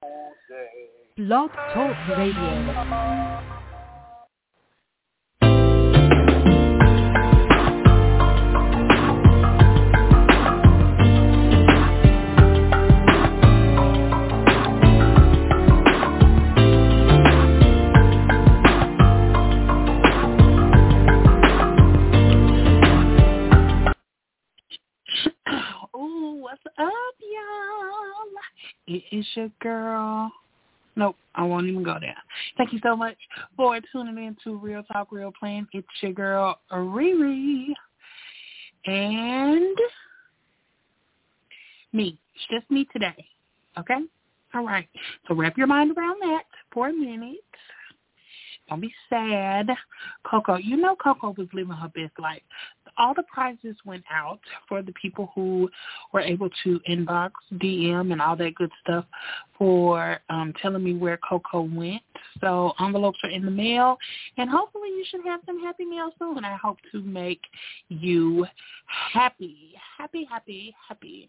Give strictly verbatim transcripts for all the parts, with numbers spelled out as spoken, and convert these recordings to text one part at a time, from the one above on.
Blog Talk Radio. What's up, y'all? It is your girl. Nope, I won't even go there. Thank you so much for tuning in to Real Talk, Real Plan. It's your girl, Riri. And me. It's just me today. Okay? All right. So wrap your mind around that for a minute. Don't be sad. Coco, you know Coco was living her best life. All the prizes went out for the people who were able to inbox, D M, and all that good stuff for um, telling me where Coco went. So envelopes are in the mail, and hopefully you should have some happy mail soon. I hope to make you happy, happy, happy, happy.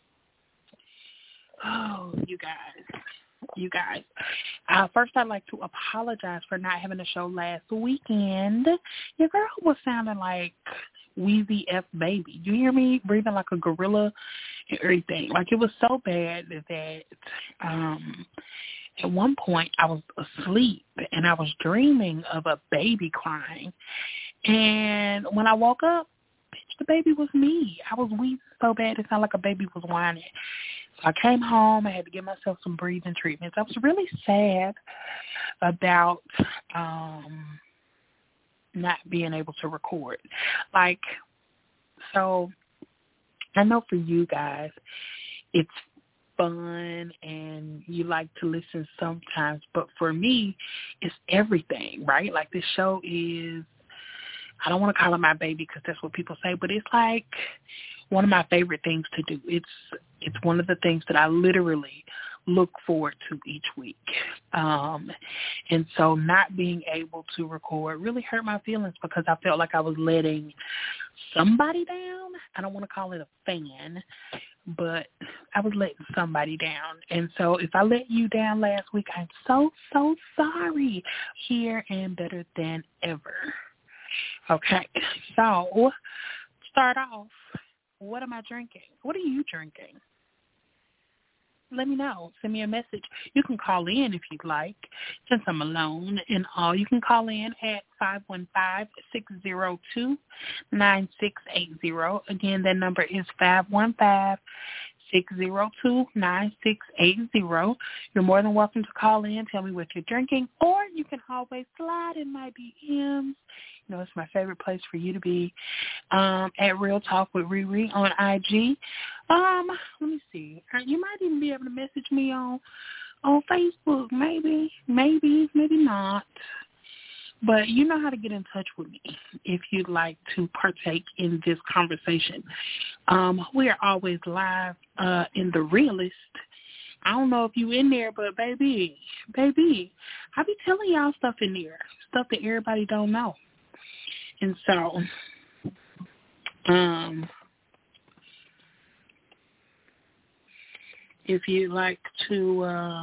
Oh, you guys. You guys. Uh, first, I'd like to apologize for not having a show last weekend. Your girl was sounding like Wheezy F Baby. You hear me? Breathing like a gorilla and everything. Like, it was so bad that um, at one point I was asleep and I was dreaming of a baby crying. And when I woke up, bitch, the baby was me. I was wheezing so bad it sounded like a baby was whining. So I came home. I had to give myself some breathing treatments. I was really sad about um, not being able to record. Like, so I know for you guys, it's fun and you like to listen sometimes. But for me, it's everything, right? Like, this show is, I don't want to call it my baby because that's what people say, but it's like one of my favorite things to do. It's it's one of the things that I literally look forward to each week. Um, and so not being able to record really hurt my feelings because I felt like I was letting somebody down. I don't want to call it a fan, but I was letting somebody down. And so if I let you down last week, I'm so, so sorry. Here and better than ever. Okay, so start off. What am I drinking? What are you drinking? Let me know. Send me a message. You can call in if you'd like, since I'm alone and all. You can call in at five one five, six zero two, nine six eight zero. Again, that number is five one five, six zero two, nine six eight zero. You're more than welcome to call in, tell me what you're drinking, or you can always slide in my D Ms. You know, it's my favorite place for you to be, um, at Real Talk with Riri on I G. Um, let me see. You might even be able to message me on, on Facebook, maybe, maybe, maybe not. But you know how to get in touch with me if you'd like to partake in this conversation. Um, we are always live uh, in The Realist. I don't know if you in there, but baby, baby, I be telling y'all stuff in there, stuff that everybody don't know. And so, um, if you'd like to uh,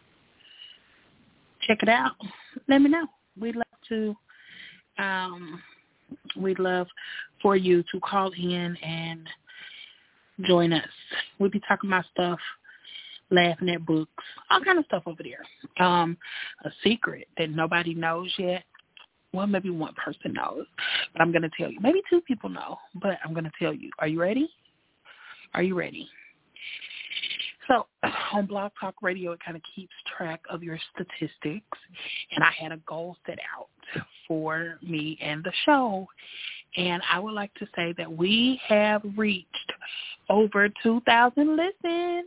check it out, let me know. We'd love to, um, we'd love for you to call in and join us. We'll be talking about stuff, laughing at books, all kind of stuff over there. Um, a secret that nobody knows yet. Well, maybe one person knows, but I'm going to tell you. Maybe two people know, but I'm going to tell you. Are you ready? Are you ready? So on Blog Talk Radio, it kind of keeps track of your statistics, and I had a goal set out for me and the show, and I would like to say that we have reached over two thousand listens.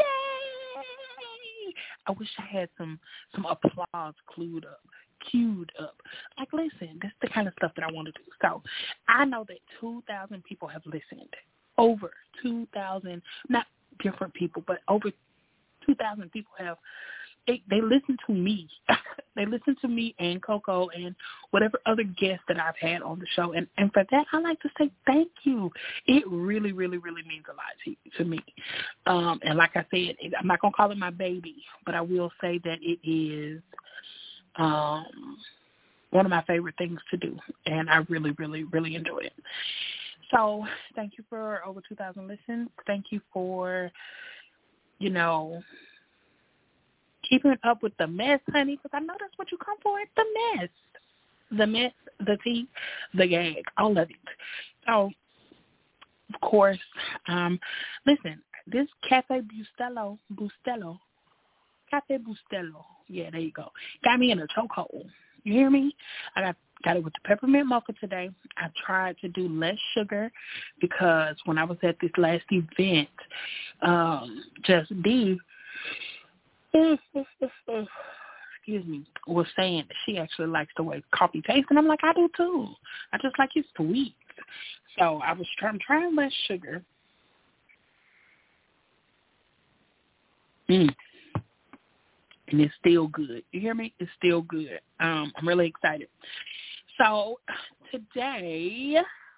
Yay! I wish I had some, some applause clued up. queued up. Like, listen, this is the kind of stuff that I want to do. So I know that two thousand people have listened. Over two thousand, not different people, but over two thousand people have, they, they listen to me. They listen to me and Coco and whatever other guests that I've had on the show. And, and for that, I like to say thank you. It really, really, really means a lot to, to me. Um, and like I said, it, I'm not going to call it my baby, but I will say that it is um, one of my favorite things to do. And I really, really, really enjoy it. So thank you for over two thousand listens. Thank you for, you know, keeping up with the mess, honey, because I know that's what you come for. It's the mess. The mess, the tea, the gag, all of it. So, of course, um, listen, this Cafe Bustelo, Bustelo, Cafe Bustelo, yeah, there you go, got me in a chokehold. You hear me? I got got it with the peppermint mocha today. I tried to do less sugar because when I was at this last event, um, Just D, excuse me, was saying that she actually likes the way coffee tastes, and I'm like, I do too. I just like it sweet. So I was trying, trying less sugar. Mm. And it's still good. You hear me? It's still good. Um, I'm really excited. So today,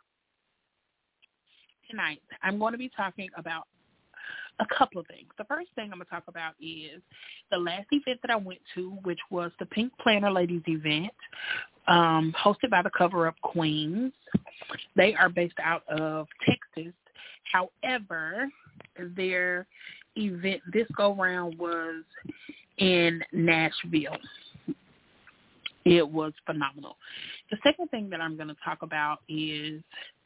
tonight, I'm going to be talking about a couple of things. The first thing I'm going to talk about is the last event that I went to, which was the Pink Planner Ladies event, um, hosted by the Cover Up Queens. They are based out of Texas. However, their event this go-round was in Nashville. It was phenomenal. The second thing that I'm going to talk about is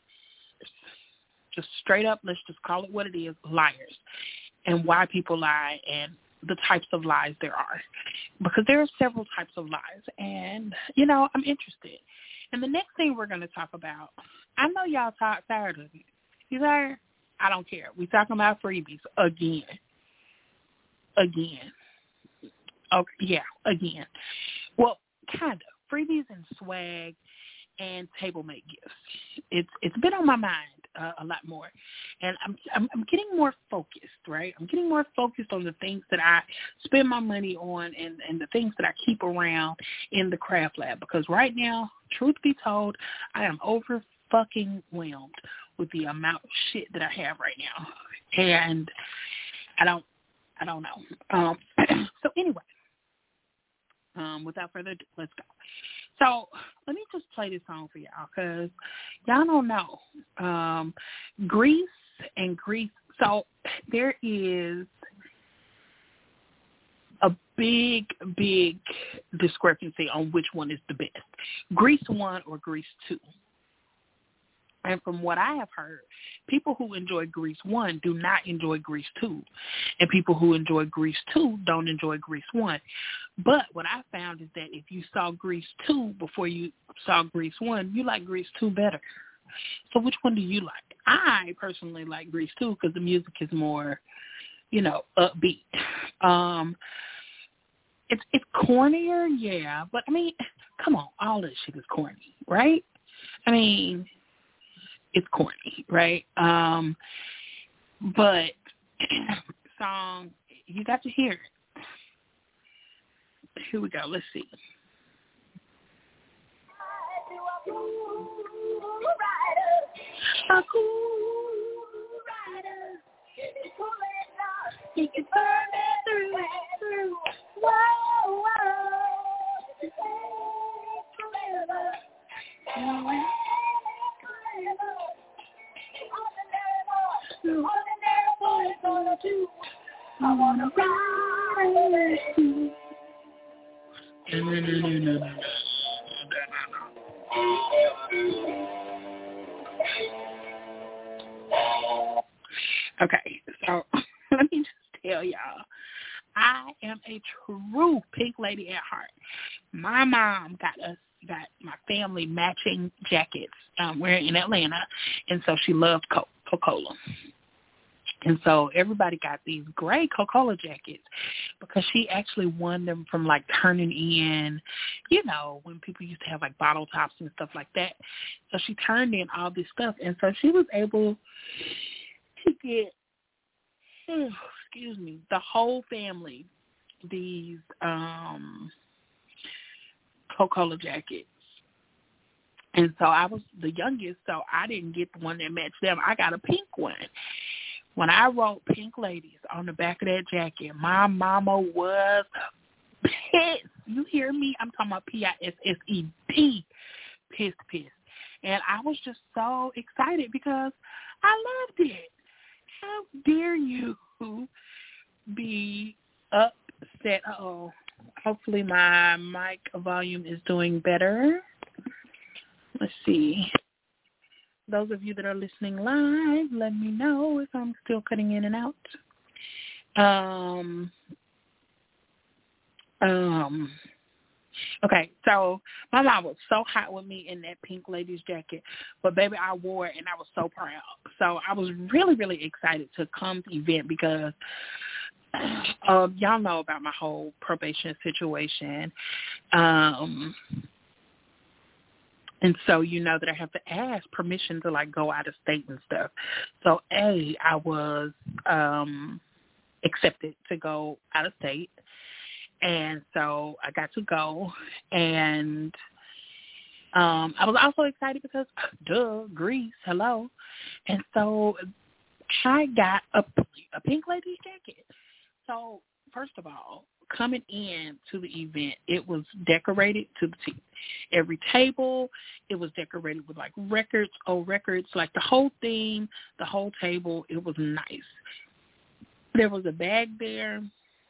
just straight up, let's just call it what it is, liars, and why people lie and the types of lies there are. Because there are several types of lies, and, you know, I'm interested. And the next thing we're going to talk about, I know y'all talk tired of it. You tired? I don't care. We're talking about freebies again. Again. Okay, yeah, again. Well, kind of. Freebies and swag and table mate gifts. It's it's been on my mind uh, a lot more, and I'm, I'm I'm getting more focused. Right, I'm getting more focused on the things that I spend my money on, and and the things that I keep around in the craft lab. Because right now, truth be told, I am over fucking whelmed with the amount of shit that I have right now, and I don't I don't know. Um, so anyway. Um, without further ado, let's go. So let me just play this song for y'all because y'all don't know. Um, Grease and Grease. So there is a big, big discrepancy on which one is the best. Grease one or Grease two. And from what I have heard, people who enjoy Grease one do not enjoy Grease two. And people who enjoy Grease two don't enjoy Grease one. But what I found is that if you saw Grease two before you saw Grease one, you like Grease two better. So which one do you like? I personally like Grease two because the music is more, you know, upbeat. Um, it's it's cornier, yeah. But, I mean, come on, all this shit is corny, right? I mean... It's corny, right? Um, but song, you got to hear it. Here we go. Let's see. A cool rider, he can burn it through and through. Whoa, whoa, forever. Ordinary boy gonna do. I wanna ride with you. Okay, so let me just tell y'all, I am a true pink lady at heart. My mom got us, got my family matching jackets. Um, we're in Atlanta, and so she loved Coca-Cola. And so everybody got these gray Coca-Cola jackets because she actually won them from, like, turning in, you know, when people used to have, like, bottle tops and stuff like that. So she turned in all this stuff. And so she was able to get, oh, excuse me, the whole family these, um, Coca-Cola jackets. And so I was the youngest, so I didn't get the one that matched them. I got a pink one. When I wrote Pink Ladies on the back of that jacket, my mama was pissed. You hear me? I'm talking about P I S S E D. Pissed, pissed. And I was just so excited because I loved it. How dare you be upset? Uh-oh. Hopefully my mic volume is doing better. Let's see. Those of you that are listening live, let me know if I'm still cutting in and out. Um, um, okay, so my mom was so hot with me in that Pink Ladies jacket, but baby, I wore it and I was so proud. So I was really, really excited to come to the event because uh, y'all know about my whole probation situation. Um, And so you know that I have to ask permission to, like, go out of state and stuff. So, A, I was um, accepted to go out of state. And so I got to go. And um, I was also excited because, duh, Greece, hello. And so I got a, a Pink Ladies jacket. So, first of all, coming in to the event, it was decorated to the T. Every table, it was decorated with, like, records, old records, like the whole theme, the whole table. It was nice. There was a bag there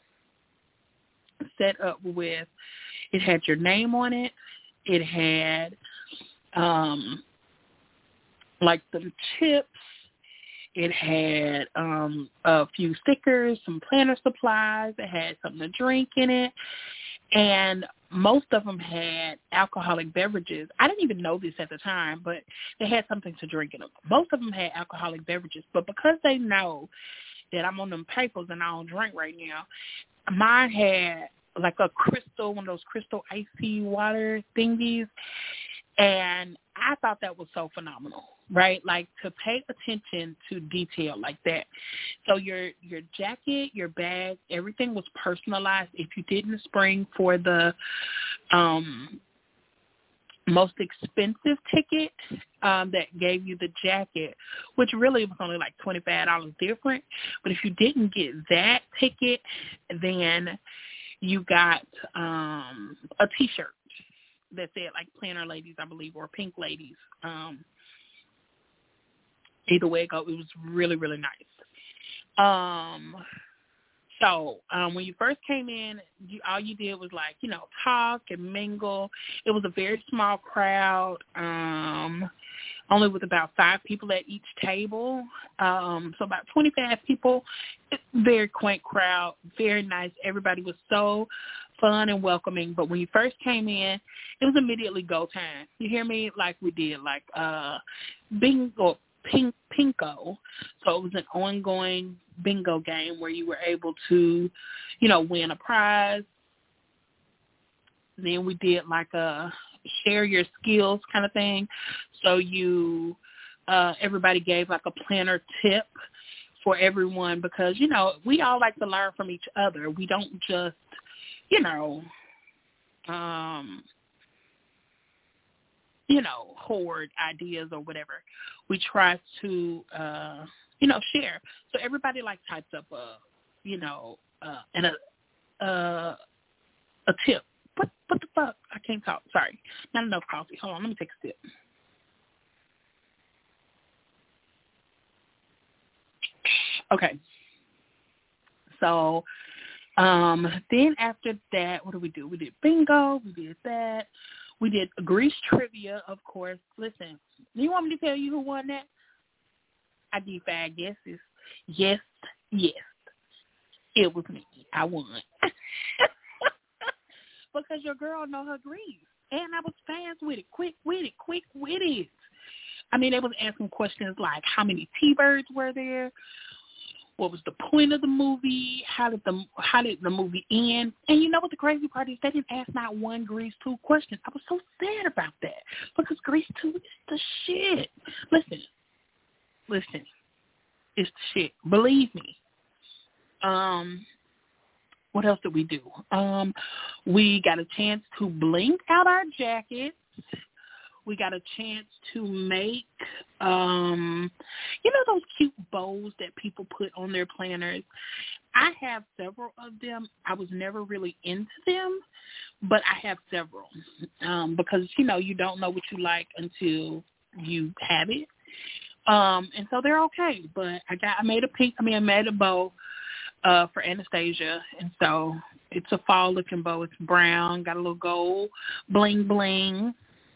set up with, it had your name on it. It had, um, like, the chips. It had um, a few stickers, some planner supplies. It had something to drink in it. And most of them had alcoholic beverages. I didn't even know this at the time, but they had something to drink in them. Most of them had alcoholic beverages. But because they know that I'm on them papers and I don't drink right now, mine had like a crystal, one of those crystal icy water thingies. And I thought that was so phenomenal, right? Like, to pay attention to detail like that. So your your jacket, your bag, everything was personalized. If you didn't spring for the um, most expensive ticket um, that gave you the jacket, which really was only like twenty-five dollars different, but if you didn't get that ticket, then you got um, a T-shirt that said, like, Planner Ladies, I believe, or Pink Ladies. Um, either way it goes, it was really, really nice. Um, so um, when you first came in, you, all you did was, like, you know, talk and mingle. It was a very small crowd, um, only with about five people at each table. Um, so about twenty-five people. Very quaint crowd, very nice. Everybody was so fun and welcoming. But when you first came in, it was immediately go time. You hear me? Like we did, like uh, bingo, pink, pinko. So it was an ongoing bingo game where you were able to, you know, win a prize. Then we did like a share your skills kind of thing. So you, uh, everybody gave like a planner tip for everyone because, you know, we all like to learn from each other. We don't just, you know, um, you know, hoard ideas or whatever. We try to, uh, you know, share. So everybody like types up a, you know, uh, and a, uh, a tip. What, what the fuck? I can't talk. Sorry. Not enough coffee. Hold on. Let me take a sip. Okay. So um, then after that, what did we do? We did bingo. We did that. We did Grease trivia, of course. Listen, you want me to tell you who won that? I did five guesses. Yes, yes. It was me. I won. Because your girl know her Grease. And I was fast with it, quick with it, quick with it. I mean, they was asking questions like, how many T-birds were there? What was the point of the movie? How did the how did the movie end? And you know what the crazy part is? They didn't ask not one Grease two question. I was so sad about that because Grease two is the shit. Listen, listen, it's the shit. Believe me. Um, what else did we do? Um, we got a chance to bling out our jackets. We got a chance to make, um, you know, those cute bows that people put on their planners. I have several of them. I was never really into them, but I have several um, because, you know, you don't know what you like until you have it. Um, and so they're okay. But I got, I made a pink, I mean, I made a bow uh, for Anastasia. And so it's a fall looking bow. It's brown, got a little gold bling bling.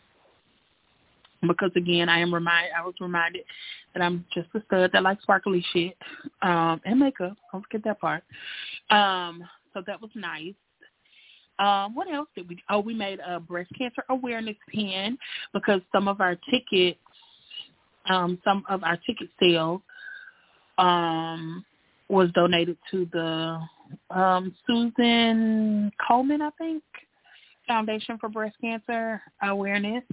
Because again, I am remind I was reminded that I'm just a stud that likes sparkly shit um, and makeup. Don't forget that part. Um, so that was nice. Um, what else did we do? Oh, we made a breast cancer awareness pin because some of our tickets, um, some of our ticket sales um, was donated to the um, Susan Coleman, I think, Foundation for Breast Cancer Awareness.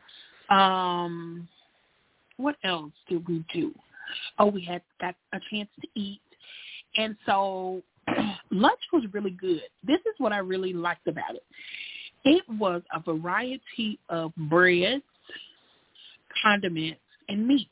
Um, what else did we do? Oh, we had got a chance to eat. And so lunch was really good. This is what I really liked about it. It was a variety of breads, condiments, and meats.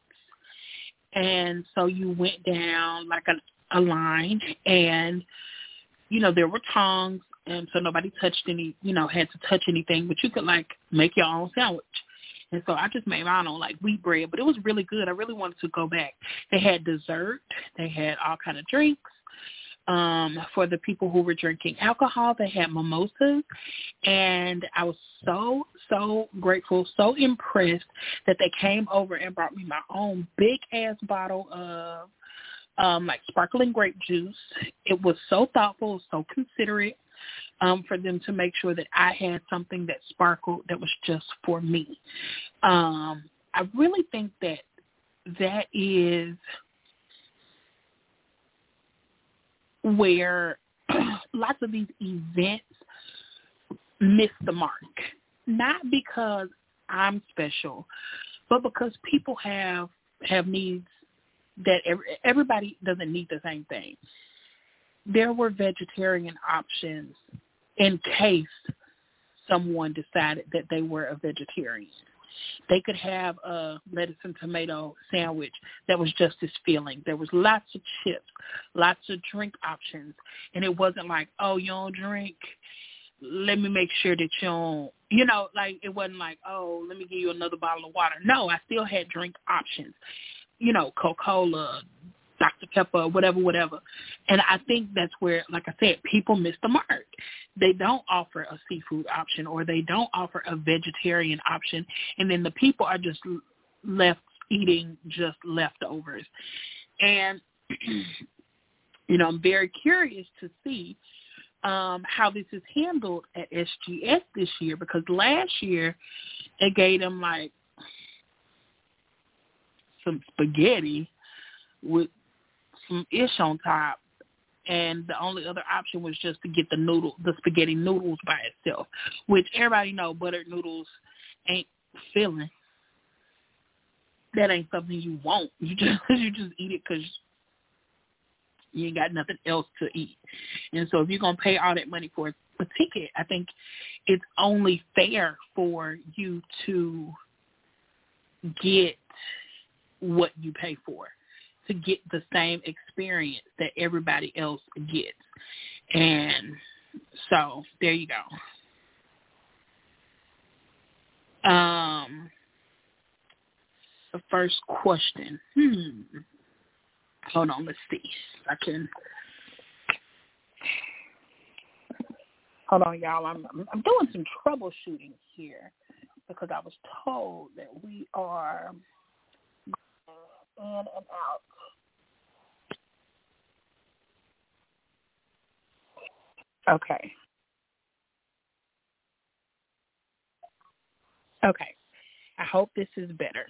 And so you went down like a, a line and, you know, there were tongs. And so nobody touched any, you know, had to touch anything, but you could like make your own sandwich. And so I just made mine on like wheat bread, but it was really good. I really wanted to go back. They had dessert. They had all kind of drinks. Um, for the people who were drinking alcohol, they had mimosas. And I was so, so grateful, so impressed that they came over and brought me my own big-ass bottle of um, like sparkling grape juice. It was so thoughtful, so considerate. Um, for them to make sure that I had something that sparkled that was just for me. Um, I really think that that is where lots of these events miss the mark. Not because I'm special, but because people have have needs that every, everybody doesn't need the same thing. There were vegetarian options in case someone decided that they were a vegetarian. They could have a lettuce and tomato sandwich that was just as filling. There was lots of chips, lots of drink options. And it wasn't like, oh, you don't drink? Let me make sure that you don't, you know, like it wasn't like, oh, let me give you another bottle of water. No, I still had drink options, you know, Coca-Cola, Doctor Pepper, whatever, whatever. And I think that's where, like I said, people miss the mark. They don't offer a seafood option or they don't offer a vegetarian option. And then the people are just left eating just leftovers. And, you know, I'm very curious to see um, how this is handled at S G S this year because last year they gave them like some spaghetti with some ish on top, and the only other option was just to get the noodle, the spaghetti noodles by itself, which everybody know buttered noodles ain't filling. That ain't something you want. You just you just eat it because you ain't got nothing else to eat. And so if you're gonna pay all that money for a ticket, I think it's only fair for you to get what you pay for, to get the same experience that everybody else gets. And so there you go. Um, the first question. Hmm. Hold on, let's see. I can. Hold on, y'all. I'm I'm doing some troubleshooting here because I was told that we are in and out. Okay. Okay. I hope this is better.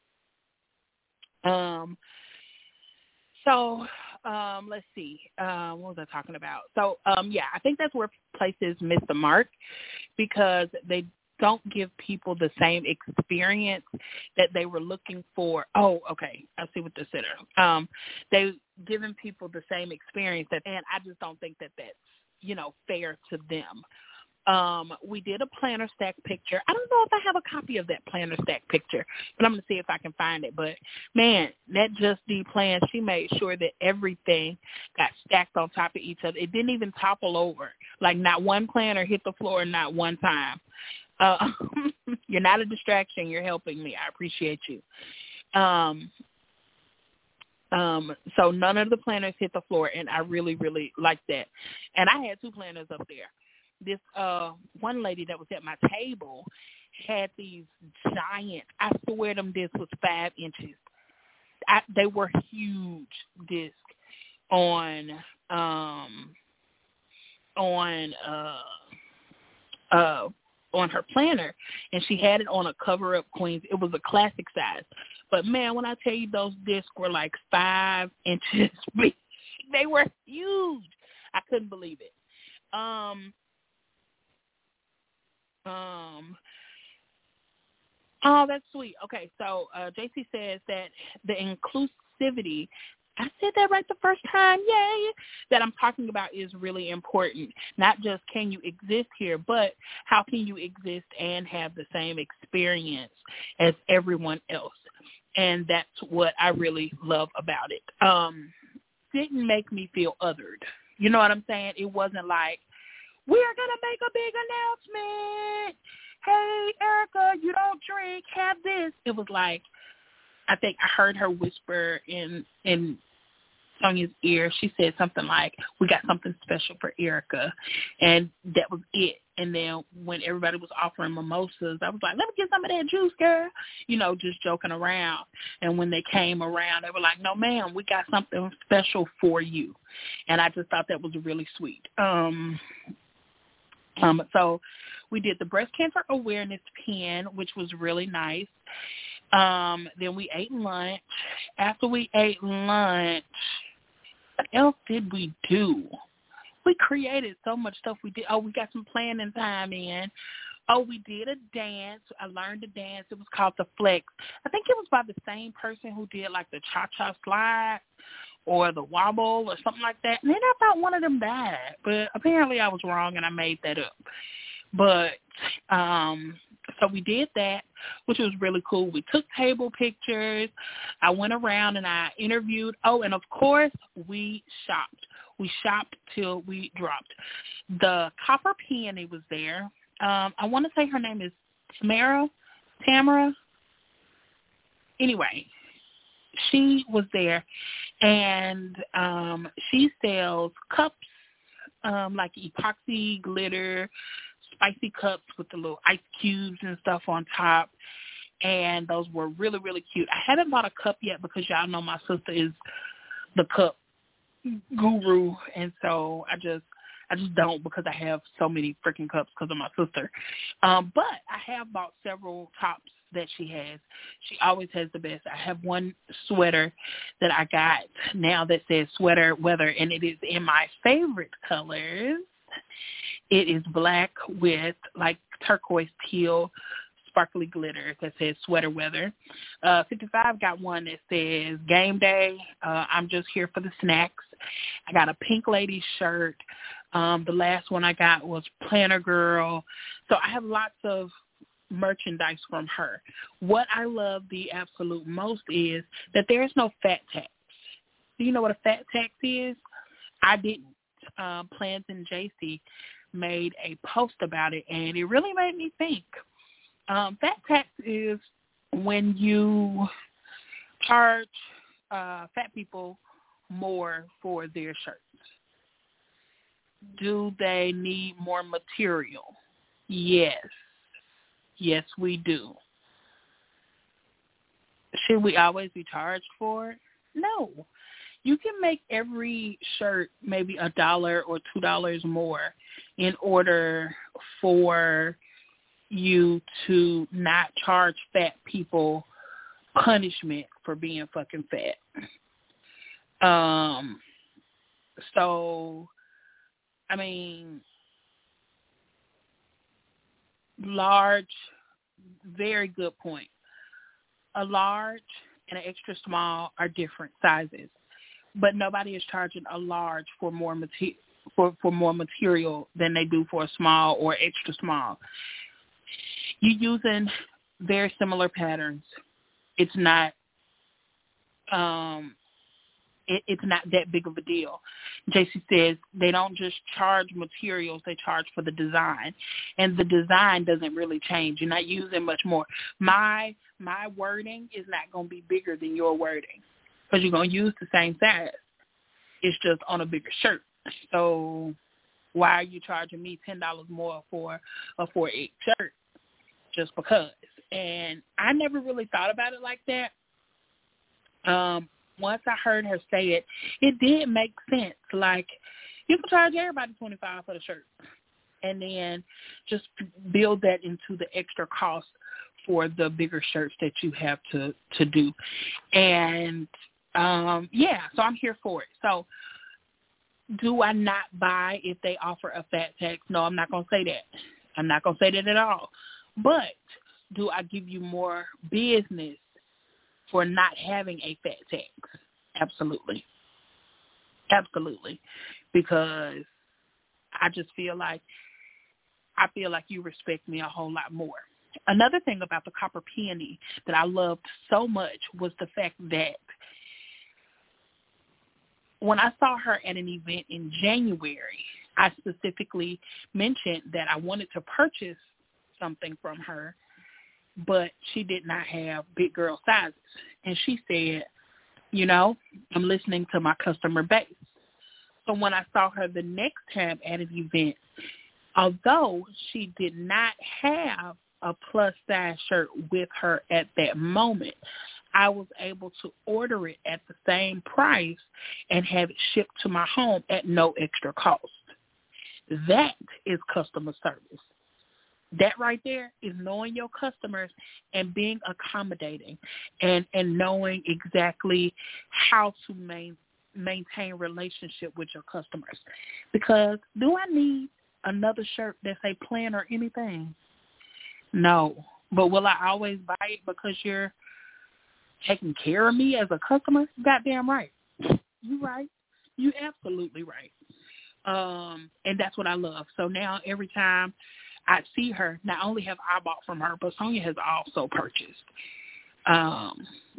Um. So, um, let's see. Uh, what was I talking about? So, um, yeah, I think that's where places miss the mark because they don't give people the same experience that they were looking for. Oh, okay. I see what this is. Um, they giving people the same experience that, and I just don't think that that's you know, fair to them. Um, we did a planner stack picture. I don't know if I have a copy of that planner stack picture, but I'm going to see if I can find it. But, man, that Just D plan, she made sure that everything got stacked on top of each other. It didn't even topple over. Like, not one planner hit the floor, not one time. Uh, you're not a distraction. You're helping me. I appreciate you. Um, um, so none of the planners hit the floor, and I really, really liked that. And I had two planners up there. This uh, one lady that was at my table had these giant, I swear them discs was five inches. I, they were huge discs on um, on uh, uh, on her planner, and she had it on a cover-up Queens. It was a classic size. But, man, when I tell you those discs were like five inches big, they were huge. I couldn't believe it. Um, Um, oh, that's sweet. Okay, so uh, J C says that the inclusivity, I said that right the first time, yay, that I'm talking about is really important. Not just can you exist here, but how can you exist and have the same experience as everyone else. And that's what I really love about it. Um, didn't make me feel othered. You know what I'm saying? It wasn't like, we're going to make a big announcement. Hey, Erica, you don't drink. Have this. It was like, I think I heard her whisper in in Sonia's ear. She said something like, we got something special for Erica. And that was it. And then when everybody was offering mimosas, I was like, let me get some of that juice, girl. You know, just joking around. And when they came around, they were like, no, ma'am, we got something special for you. And I just thought that was really sweet. Um Um, so we did the breast cancer awareness pin, which was really nice. Um, then we ate lunch. After we ate lunch, what else did we do? We created so much stuff. We did. Oh, we got some planning time in. Oh, we did a dance. I learned to dance. It was called the Flex. I think it was by the same person who did like the cha-cha slide or the wobble or something like that. And then I thought one of them died, but apparently I was wrong and I made that up. But um, so we did that, which was really cool. We took table pictures. I went around and I interviewed. Oh, and of course we shopped. We shopped till we dropped. The Copper Peony was there. Um, I want to say her name is Tamara. Tamara. Anyway, she was there, and um, she sells cups, um, like epoxy glitter, spicy cups with the little ice cubes and stuff on top, and those were really, really cute. I haven't bought a cup yet because y'all know my sister is the cup guru, and so I just I just don't because I have so many freaking cups because of my sister. Um, but I have bought several tops that she has. She always has the best. I have one sweater that I got now that says sweater weather, and it is in my favorite colors. It is black with like turquoise teal sparkly glitter that says sweater weather. Uh, fifty-five got one that says game day. Uh, I'm just here for the snacks. I got a pink lady shirt. Um, the last one I got was Planner Girl. So I have lots of merchandise from her. What I love the absolute most is that there is no fat tax. Do you know what a fat tax is? I didn't. Um, Plans and J C made a post about it, and it really made me think. Um, fat tax is when you charge uh, fat people more for their shirts. Do they need more material? Yes. Yes, we do. Should we always be charged for it? No. You can make every shirt maybe a dollar or two dollars more in order for you to not charge fat people punishment for being fucking fat. Um. So, I mean, large, very good point. A large and an extra small are different sizes, but nobody is charging a large for more material, for, for more material than they do for a small or extra small. You're using very similar patterns. It's not um, it, it's not that big of a deal. J C says they don't just charge materials, they charge for the design. And the design doesn't really change. You're not using much more. My my wording is not going to be bigger than your wording because you're going to use the same size. It's just on a bigger shirt. So why are you charging me ten dollars more for a four eight shirt? Just because. And I never really thought about it like that. Um, once I heard her say it, it did make sense. Like, you can charge everybody twenty-five dollars for the shirt and then just build that into the extra cost for the bigger shirts that you have to, to do. And, um, yeah, so I'm here for it. So do I not buy if they offer a fat tax? No, I'm not going to say that. I'm not going to say that at all. But do I give you more business for not having a fat tax? Absolutely. Absolutely. Because I just feel like I feel like you respect me a whole lot more. Another thing about the Copper Peony that I loved so much was the fact that when I saw her at an event in January, I specifically mentioned that I wanted to purchase something from her, but she did not have big girl sizes. And she said, you know, I'm listening to my customer base. So when I saw her the next time at an event, although she did not have a plus size shirt with her at that moment, I was able to order it at the same price and have it shipped to my home at no extra cost. That is customer service. That right there is knowing your customers and being accommodating and, and knowing exactly how to main, maintain relationship with your customers. Because do I need another shirt that say plan or anything? No. But will I always buy it because you're taking care of me as a customer? Goddamn right. You right. You absolutely right. Um, and that's what I love. So now every time I see her, not only have I bought from her, but Sonia has also purchased. Um,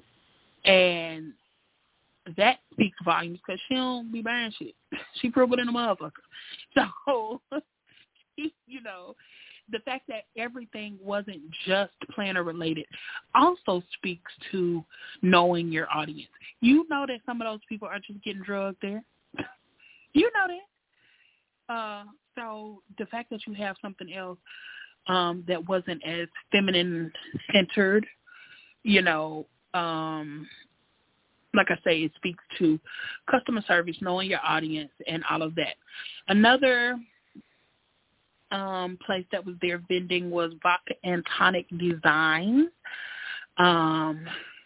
and that speaks volumes because she don't be buying shit. She frugal in a motherfucker. So, you know, the fact that everything wasn't just planner related also speaks to knowing your audience. You know that some of those people are just getting drugged there. You know that. Uh, so the fact that you have something else um, that wasn't as feminine centered, you know, um, like I say, it speaks to customer service, knowing your audience, and all of that. Another um, place that was there vending was Vodka and Tonic Designs um,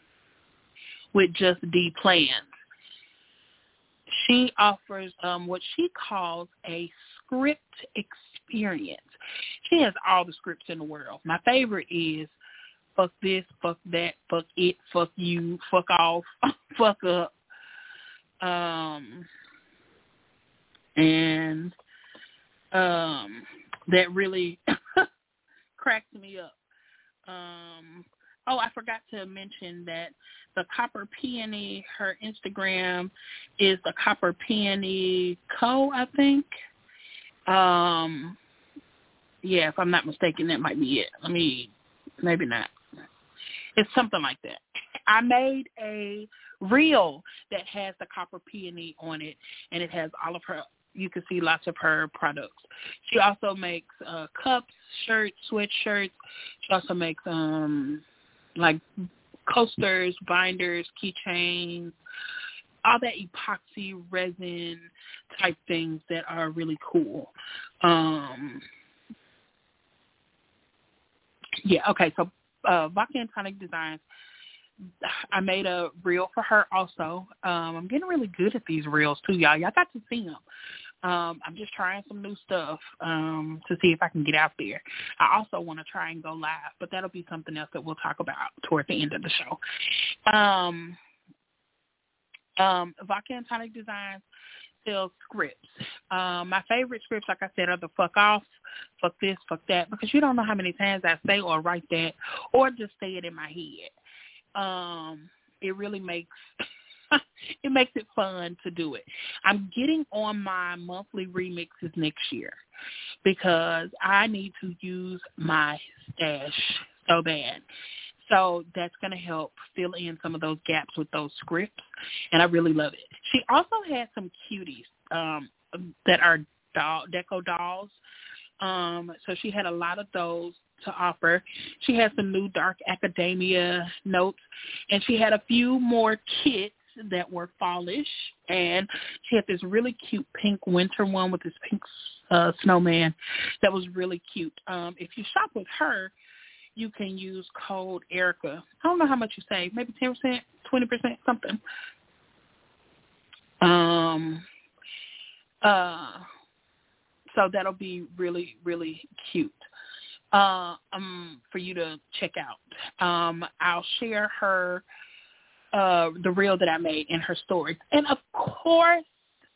with Just D Plans. She offers um, what she calls a script experience. She has all the scripts in the world. My favorite is fuck this, fuck that, fuck it, fuck you, fuck off, fuck up. Um, and um, that really cracks me up. Um, oh, I forgot to mention that the Copper Peony, her Instagram is the Copper Peony Co., I think. Um, yeah, if I'm not mistaken, that might be it. Let me, maybe not. It's something like that. I made a reel that has the Copper Peony on it, and it has all of her, you can see lots of her products. She also makes uh, cups, shirts, sweatshirts. She also makes um like coasters, binders, keychains, all that epoxy resin type things that are really cool. Um, yeah, okay, so uh, Vodka and Tonic Designs, I made a reel for her also. Um, I'm getting really good at these reels too, y'all. Y'all got to see them. Um, I'm just trying some new stuff um, to see if I can get out there. I also want to try and go live, but that'll be something else that we'll talk about toward the end of the show. Um, um, Vodka and Tonic Designs, sell scripts. Um, my favorite scripts, like I said, are the fuck off, fuck this, fuck that, because you don't know how many times I say or write that or just say it in my head. Um, it really makes it makes it fun to do it. I'm getting on my monthly remixes next year because I need to use my stash so bad. So that's going to help fill in some of those gaps with those scripts, and I really love it. She also had some cuties um, that are doll, deco dolls. Um, so she had a lot of those to offer. She had some new Dark Academia notes, and she had a few more kits that were fallish, and she had this really cute pink winter one with this pink uh, snowman that was really cute. Um, if you shop with her, you can use code Erica. I don't know how much you save, maybe ten percent, twenty percent, something. Um, uh, so that'll be really, really cute uh, um, for you to check out. Um, I'll share her, uh, the reel that I made in her stories. And, of course,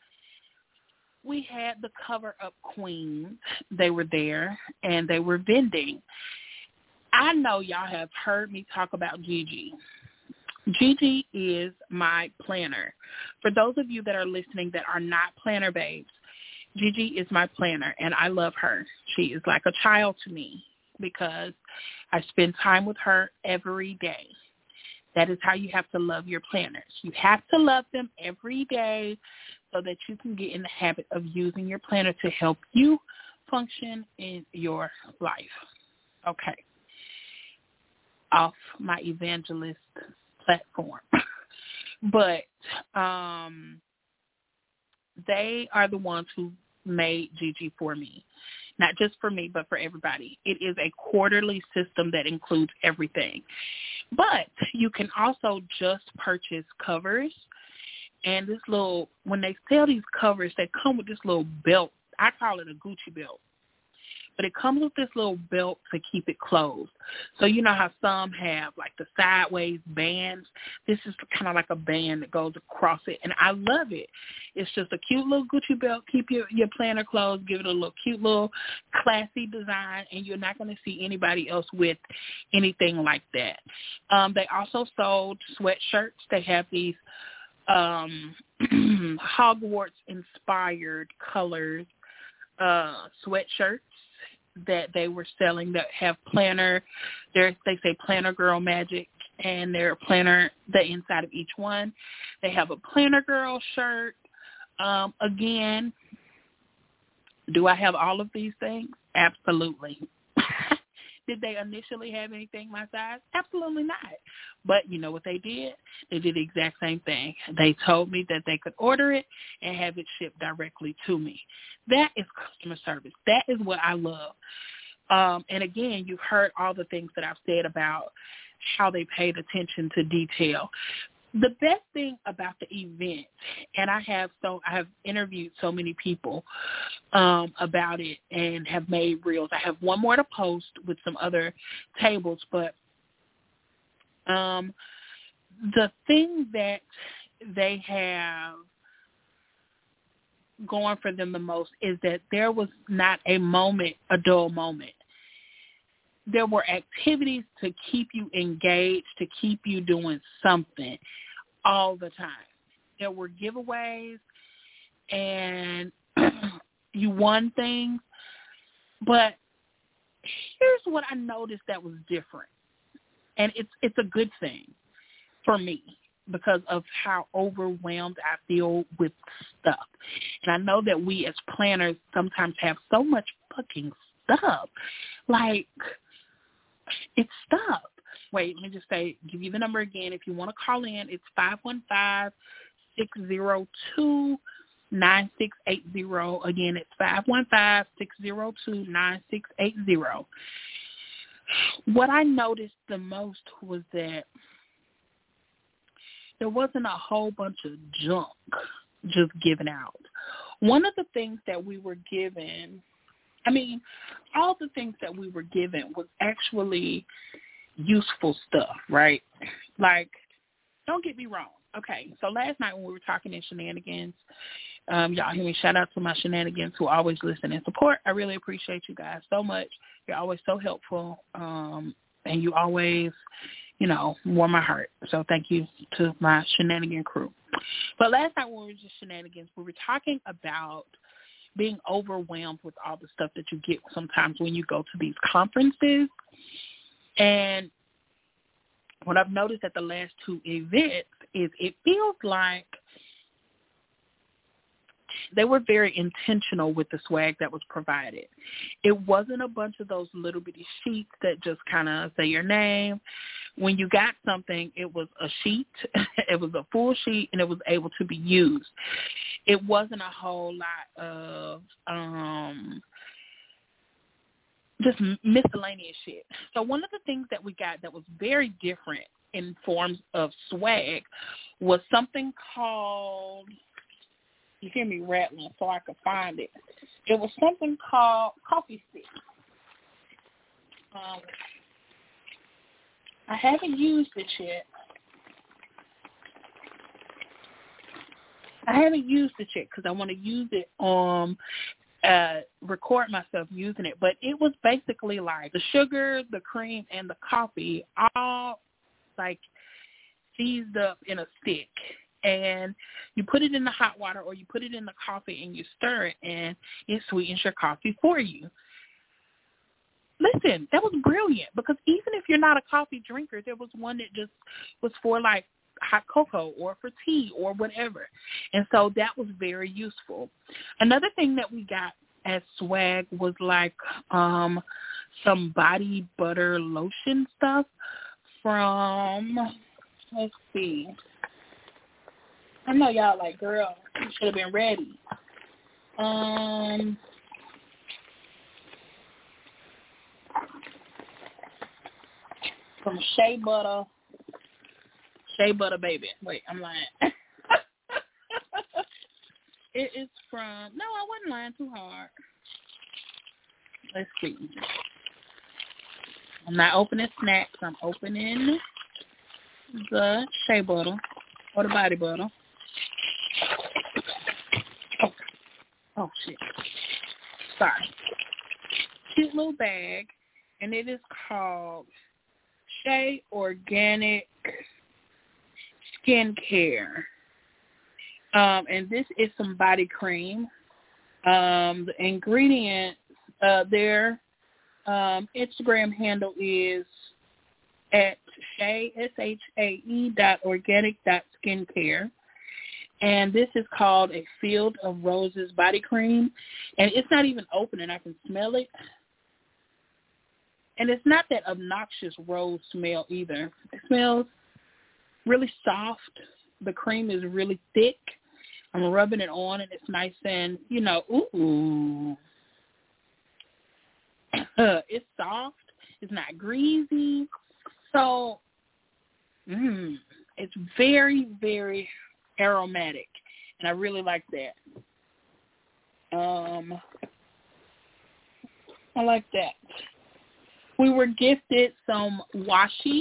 we had the cover-up queens. They were there, and they were vending. I know y'all have heard me talk about Gigi. Gigi is my planner. For those of you that are listening that are not planner babes, Gigi is my planner, and I love her. She is like a child to me because I spend time with her every day. That is how you have to love your planners. You have to love them every day so that you can get in the habit of using your planner to help you function in your life. Okay. Off my evangelist platform. But um, they are the ones who made Gigi for me. Not just for me, but for everybody. It is a quarterly system that includes everything. But you can also just purchase covers. And this little, when they sell these covers, they come with this little belt. I call it a Gucci belt. But it comes with this little belt to keep it closed. So you know how some have like the sideways bands? This is kind of like a band that goes across it, and I love it. It's just a cute little Gucci belt. Keep your, your planner closed. Give it a little cute little classy design, and you're not going to see anybody else with anything like that. Um, they also sold sweatshirts. They have these um, Hogwarts-inspired colors uh, sweatshirts that they were selling that have planner, they say planner girl magic, and they're planner, the inside of each one. They have a planner girl shirt. Um, again, do I have all of these things? Absolutely. Did they initially have anything my size? Absolutely not. But you know what they did? They did the exact same thing. They told me that they could order it and have it shipped directly to me. That is customer service. That is what I love. Um, and again, you've heard all the things that I've said about how they paid attention to detail. The best thing about the event, and I have so I have interviewed so many people um, about it and have made reels. I have one more to post with some other tables, but um, the thing that they have going for them the most is that there was not a moment, a dull moment. There were activities to keep you engaged, to keep you doing something all the time. There were giveaways, and you won things. But here's what I noticed that was different, and it's it's a good thing for me because of how overwhelmed I feel with stuff. And I know that we as planners sometimes have so much fucking stuff. Like, it's stuff. Wait, let me just say, give you the number again. If you want to call in, it's five one five, six zero two, nine six eight zero. Again, it's five one five, six zero two, nine six eight zero. What I noticed the most was that there wasn't a whole bunch of junk just given out. One of the things that we were given, I mean, all the things that we were given was actually useful stuff, right? Like, don't get me wrong. Okay, so last night when we were talking in Shenanigans, Um, y'all hear me? Shout out to my shenanigans who always listen and support. I really appreciate you guys so much. You're always so helpful, um, and you always, you know, warm my heart. So thank you to my shenanigan crew. But last night when we were just shenanigans, we were talking about being overwhelmed with all the stuff that you get sometimes when you go to these conferences. And what I've noticed at the last two events is it feels like they were very intentional with the swag that was provided. It wasn't a bunch of those little bitty sheets that just kind of say your name. When you got something, it was a sheet, it was a full sheet, and it was able to be used. It wasn't a whole lot of um, just miscellaneous shit. So one of the things that we got that was very different in forms of swag was something called, you hear me rattling so I could find it. It was something called coffee stick. Um, I haven't used it yet. I haven't used it yet because I want to use it um uh record myself using it. But it was basically like the sugar, the cream, and the coffee all like seized up in a stick. And you put it in the hot water or you put it in the coffee and you stir it and it sweetens your coffee for you. Listen, that was brilliant because even if you're not a coffee drinker, there was one that just was for like hot cocoa or for tea or whatever. And so that was very useful. Another thing that we got as swag was like um, some body butter lotion stuff from, let's see. I know y'all like, girl, you should have been ready. Um, from Shea Butter. Shea Butter Baby. Wait, I'm lying. It is from, no, I wasn't lying too hard. Let's see. I'm not opening snacks. I'm opening the Shea Butter or the body butter. Oh, oh shit. Sorry. Cute little bag, and it is called Shea Organic Skincare. Um, and this is some body cream. Um, the ingredients, uh, their um, Instagram handle is at Shae, S H A E dot organic dot skincare. And this is called a Field of Roses body cream. And it's not even open, and I can smell it. And it's not that obnoxious rose smell either. It smells really soft. The cream is really thick. I'm rubbing it on, and it's nice and, you know, ooh. Uh, it's soft. It's not greasy. So, mm, it's very, very aromatic, and I really like that. Um, I like that. We were gifted some washi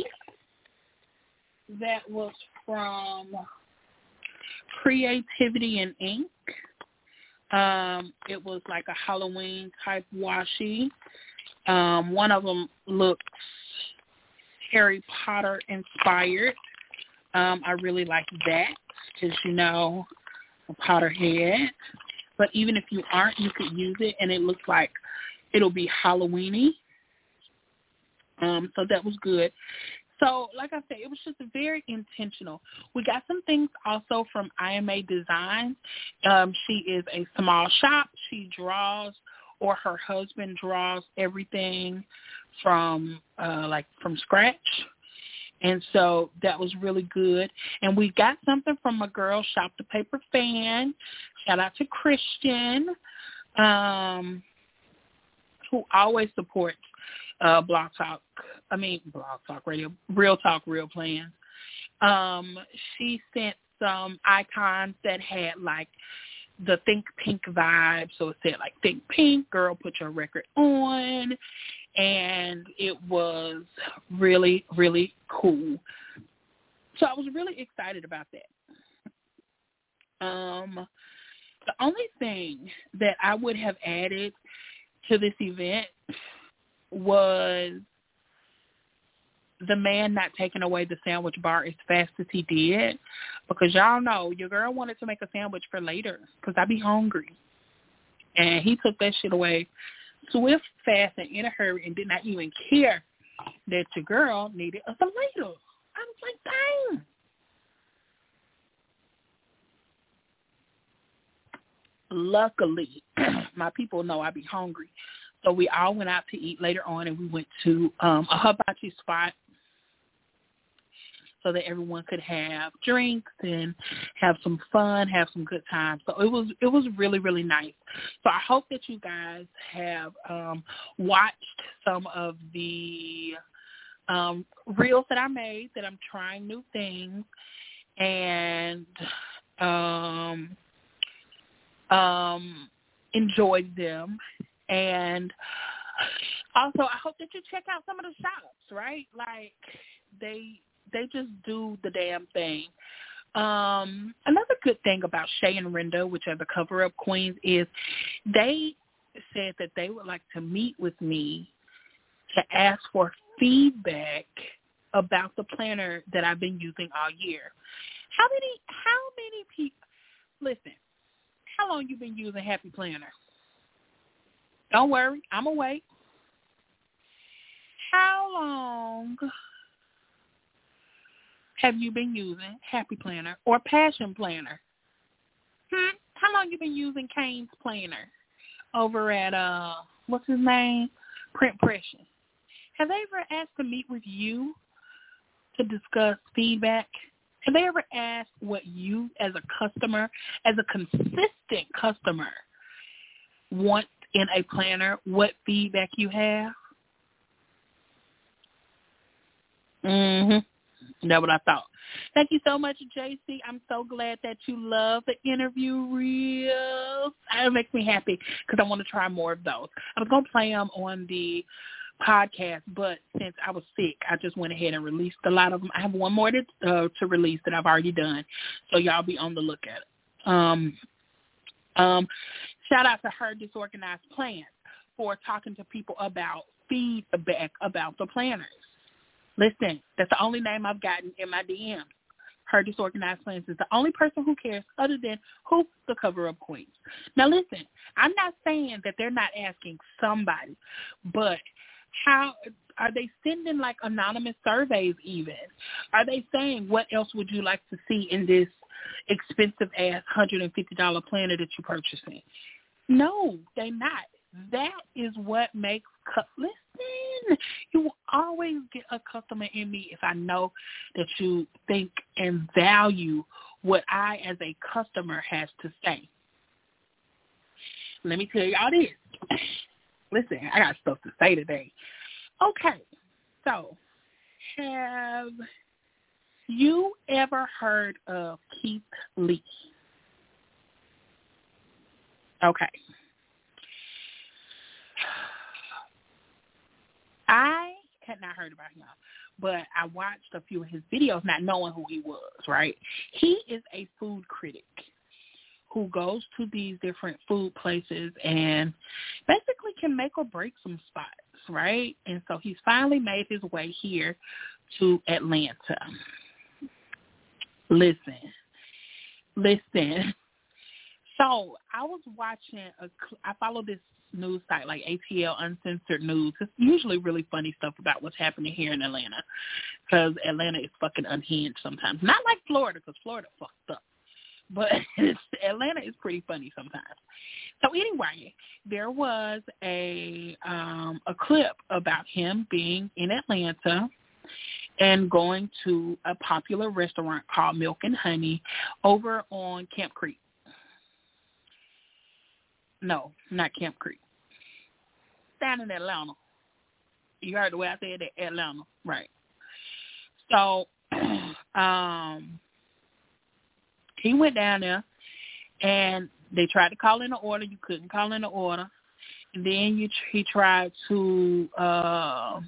that was from Creativity and Ink. Um, it was like a Halloween type washi. Um, one of them looks Harry Potter inspired. Um, I really like that because, you know, a Potterhead. But even if you aren't, you could use it, and it looks like it'll be Halloween-y. Um, so that was good. So, like I said, it was just very intentional. We got some things also from I M A Designs. Um, she is a small shop. She draws, or her husband draws everything from, uh, like, from scratch. And so that was really good. And we got something from a girl, Shop the Paper Fan. Shout out to Christian, um, who always supports uh, Blog Talk. I mean, Blog Talk Radio, Real Talk, Real Plans. Um, she sent some icons that had, like, the Think Pink vibe. So it said, like, Think Pink, girl, put your record on. And it was really, really cool. So I was really excited about that. Um, The only thing that I would have added to this event was the man not taking away the sandwich bar as fast as he did, because y'all know your girl wanted to make a sandwich for later because I be hungry. And he took that shit away swift, fast, and in a hurry and did not even care that your girl needed a some later. I was like, dang. Luckily, my people know I be hungry. So we all went out to eat later on, and we went to um, a hibachi spot so that everyone could have drinks and have some fun, have some good time. So it was it was really, really nice. So I hope that you guys have um, watched some of the um, reels that I made, that I'm trying new things, and um, um, enjoyed them. And also, I hope that you check out some of the shops, right? Like, they they just do the damn thing. Um, another good thing about Shay and Renda, which are the cover-up queens, is they said that they would like to meet with me to ask for feedback about the planner that I've been using all year. How many, how many people, listen, how long you been using Happy Planner? Don't worry, I'm going to wait. How long have you been using Happy Planner or Passion Planner? Hmm? How long you been using Kane's Planner over at, uh, what's his name? Print Precious. Have they ever asked to meet with you to discuss feedback? Have they ever asked what you as a customer, as a consistent customer, want in a planner, what feedback you have? Mm-hmm. That's what I thought. Thank you so much, J C. I'm so glad that you love the interview reels. It makes me happy because I want to try more of those. I was going to play them on the podcast, but since I was sick, I just went ahead and released a lot of them. I have one more to, uh, to release that I've already done, so y'all be on the lookout. Um, um, shout out to Her Disorganized Plans for talking to people about feedback about the planners. Listen, that's the only name I've gotten in my D Ms. Her Disorganized Plans is the only person who cares other than who the cover-up queens. Now, listen, I'm not saying that they're not asking somebody, but how are they sending, like, anonymous surveys even? Are they saying, what else would you like to see in this expensive-ass one hundred fifty dollars planner that you're purchasing? No, they're not. That is what makes cu- – listen, you will always get a customer in me if I know that you think and value what I as a customer has to say. Let me tell y'all this. Listen, I got stuff to say today. Okay, so have you ever heard of Keith Lee? Okay. I had not heard about him, but I watched a few of his videos not knowing who he was, right? He is a food critic who goes to these different food places and basically can make or break some spots, right? And so he's finally made his way here to Atlanta. Listen, listen. So I was watching, a, I follow this news site like A T L Uncensored News. It's usually really funny stuff about what's happening here in Atlanta, because Atlanta is fucking unhinged sometimes. Not like Florida, because Florida fucked up. But it's, Atlanta is pretty funny sometimes. So anyway, there was a um, a clip about him being in Atlanta and going to a popular restaurant called Milk and Honey over on Camp Creek. No, not Camp Creek. Down in Atlanta. You heard the way I said that, Atlanta, right? So, um, he went down there, and they tried to call in an order. You couldn't call in an order. And then you, he tried to uh,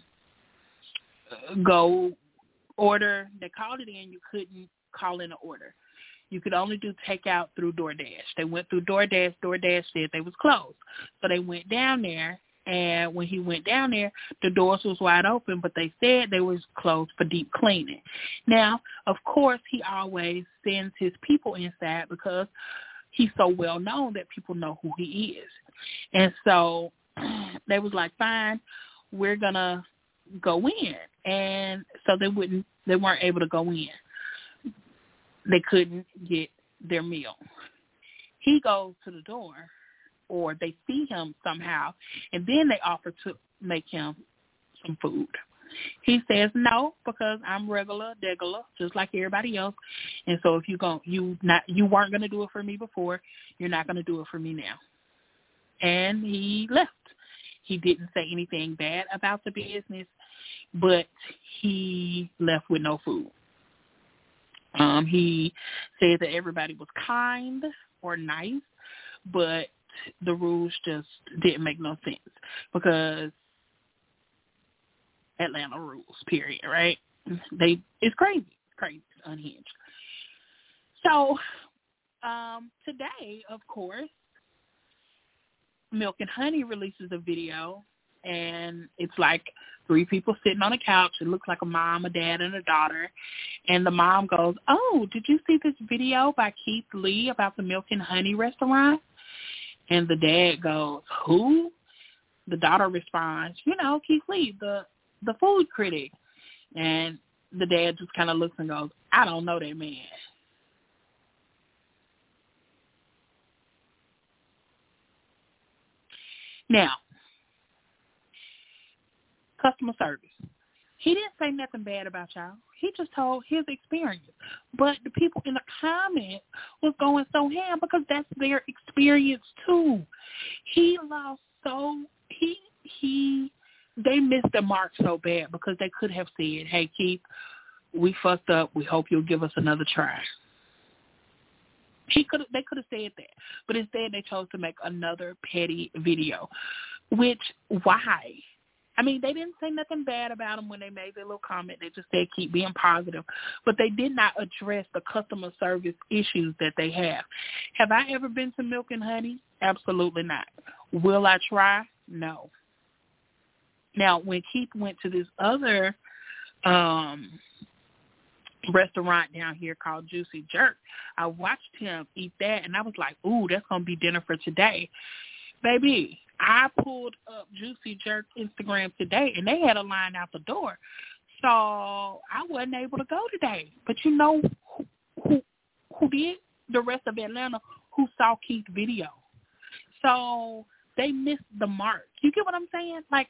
go order. They called it in. You couldn't call in an order. You could only do takeout through DoorDash. They went through DoorDash. DoorDash said they was closed. So they went down there, and when he went down there, the doors was wide open, but they said they was closed for deep cleaning. Now, of course, he always sends his people inside because he's so well known that people know who he is. And so they was like, fine, we're going to go in. And so they wouldn't, they weren't able to go in. They couldn't get their meal. He goes to the door, or they see him somehow, and then they offer to make him some food. He says no, because I'm regular, degular, just like everybody else. And so if you go, you not you weren't going to do it for me before, you're not going to do it for me now. And he left. He didn't say anything bad about the business, but he left with no food. Um, he said that everybody was kind or nice, but the rules just didn't make no sense because Atlanta rules, period, right? They It's crazy, crazy, it's unhinged. So um, today, of course, Milk and Honey releases a video, and it's like three people sitting on a couch. It looks like a mom, a dad, and a daughter. And the mom goes, oh, did you see this video by Keith Lee about the Milk and Honey restaurant? And the dad goes, who? The daughter responds, you know, Keith Lee, the, the food critic. And the dad just kind of looks and goes, I don't know that man. Now, customer service. He didn't say nothing bad about y'all. He just told his experience. But the people in the comments was going so ham because that's their experience too. He lost so he he they missed the mark so bad because they could have said, hey Keith, we fucked up. We hope you'll give us another try. He could they could have said that. But instead they chose to make another petty video. Which why? I mean, they didn't say nothing bad about him when they made their little comment. They just said keep being positive. But they did not address the customer service issues that they have. Have I ever been to Milk and Honey? Absolutely not. Will I try? No. Now, when Keith went to this other um, restaurant down here called Juicy Jerk, I watched him eat that, and I was like, ooh, that's going to be dinner for today. Baby, I pulled up Juicy Jerk Instagram today, and they had a line out the door. So I wasn't able to go today. But you know who, who, who did? The rest of Atlanta who saw Keith's video. So they missed the mark. You get what I'm saying? Like,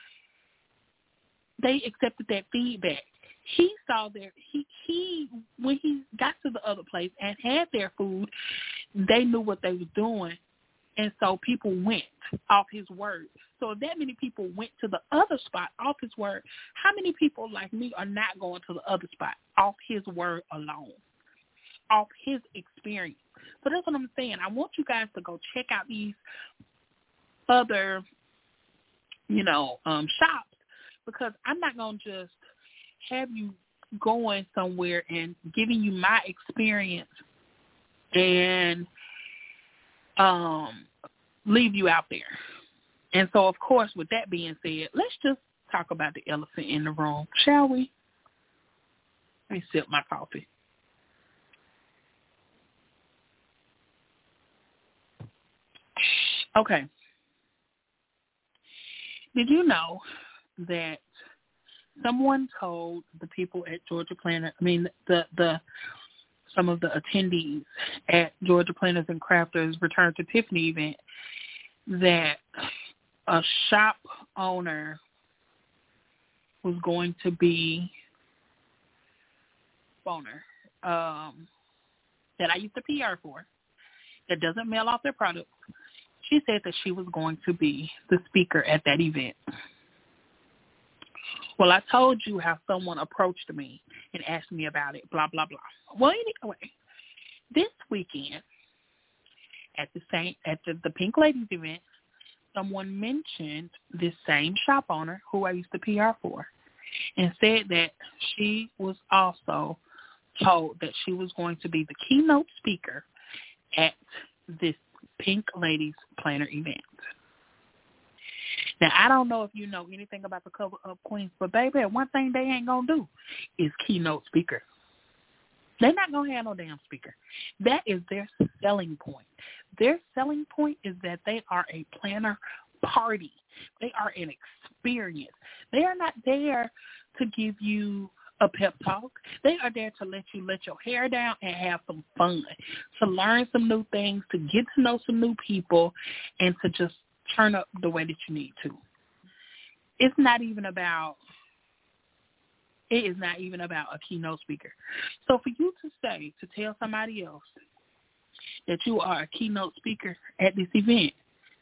they accepted that feedback. He saw their, he, he, when he got to the other place and had their food, they knew what they was doing. And so people went off his word. So if that many people went to the other spot off his word, how many people like me are not going to the other spot off his word alone, off his experience? So that's what I'm saying. I want you guys to go check out these other, you know, um, shops, because I'm not going to just have you going somewhere and giving you my experience and um, leave you out there. And so, of course, with that being said, let's just talk about the elephant in the room, shall we? Let me sip my coffee. Okay. Did you know that someone told the people at Georgia Planners, I mean, the the some of the attendees at Georgia Planners and Crafters Return to Tiffany event that a shop owner was going to be owner um, that I used to P R for, that doesn't mail off their products. She said that she was going to be the speaker at that event. Well, I told you how someone approached me and asked me about it, blah, blah, blah. Well, anyway, this weekend at the same at the, the Pink Ladies event, someone mentioned this same shop owner who I used to P R for and said that she was also told that she was going to be the keynote speaker at this Pink Ladies Planner event. Now, I don't know if you know anything about the Cover Up Queens, but baby, one thing they ain't going to do is keynote speaker. They're not going to have no damn speaker. That is their selling point. Their selling point is that they are a planner party. They are an experience. They are not there to give you a pep talk. They are there to let you let your hair down and have some fun, to learn some new things, to get to know some new people, and to just turn up the way that you need to. It's not even about, it is not even about a keynote speaker. So for you to say, to tell somebody else that you are a keynote speaker at this event,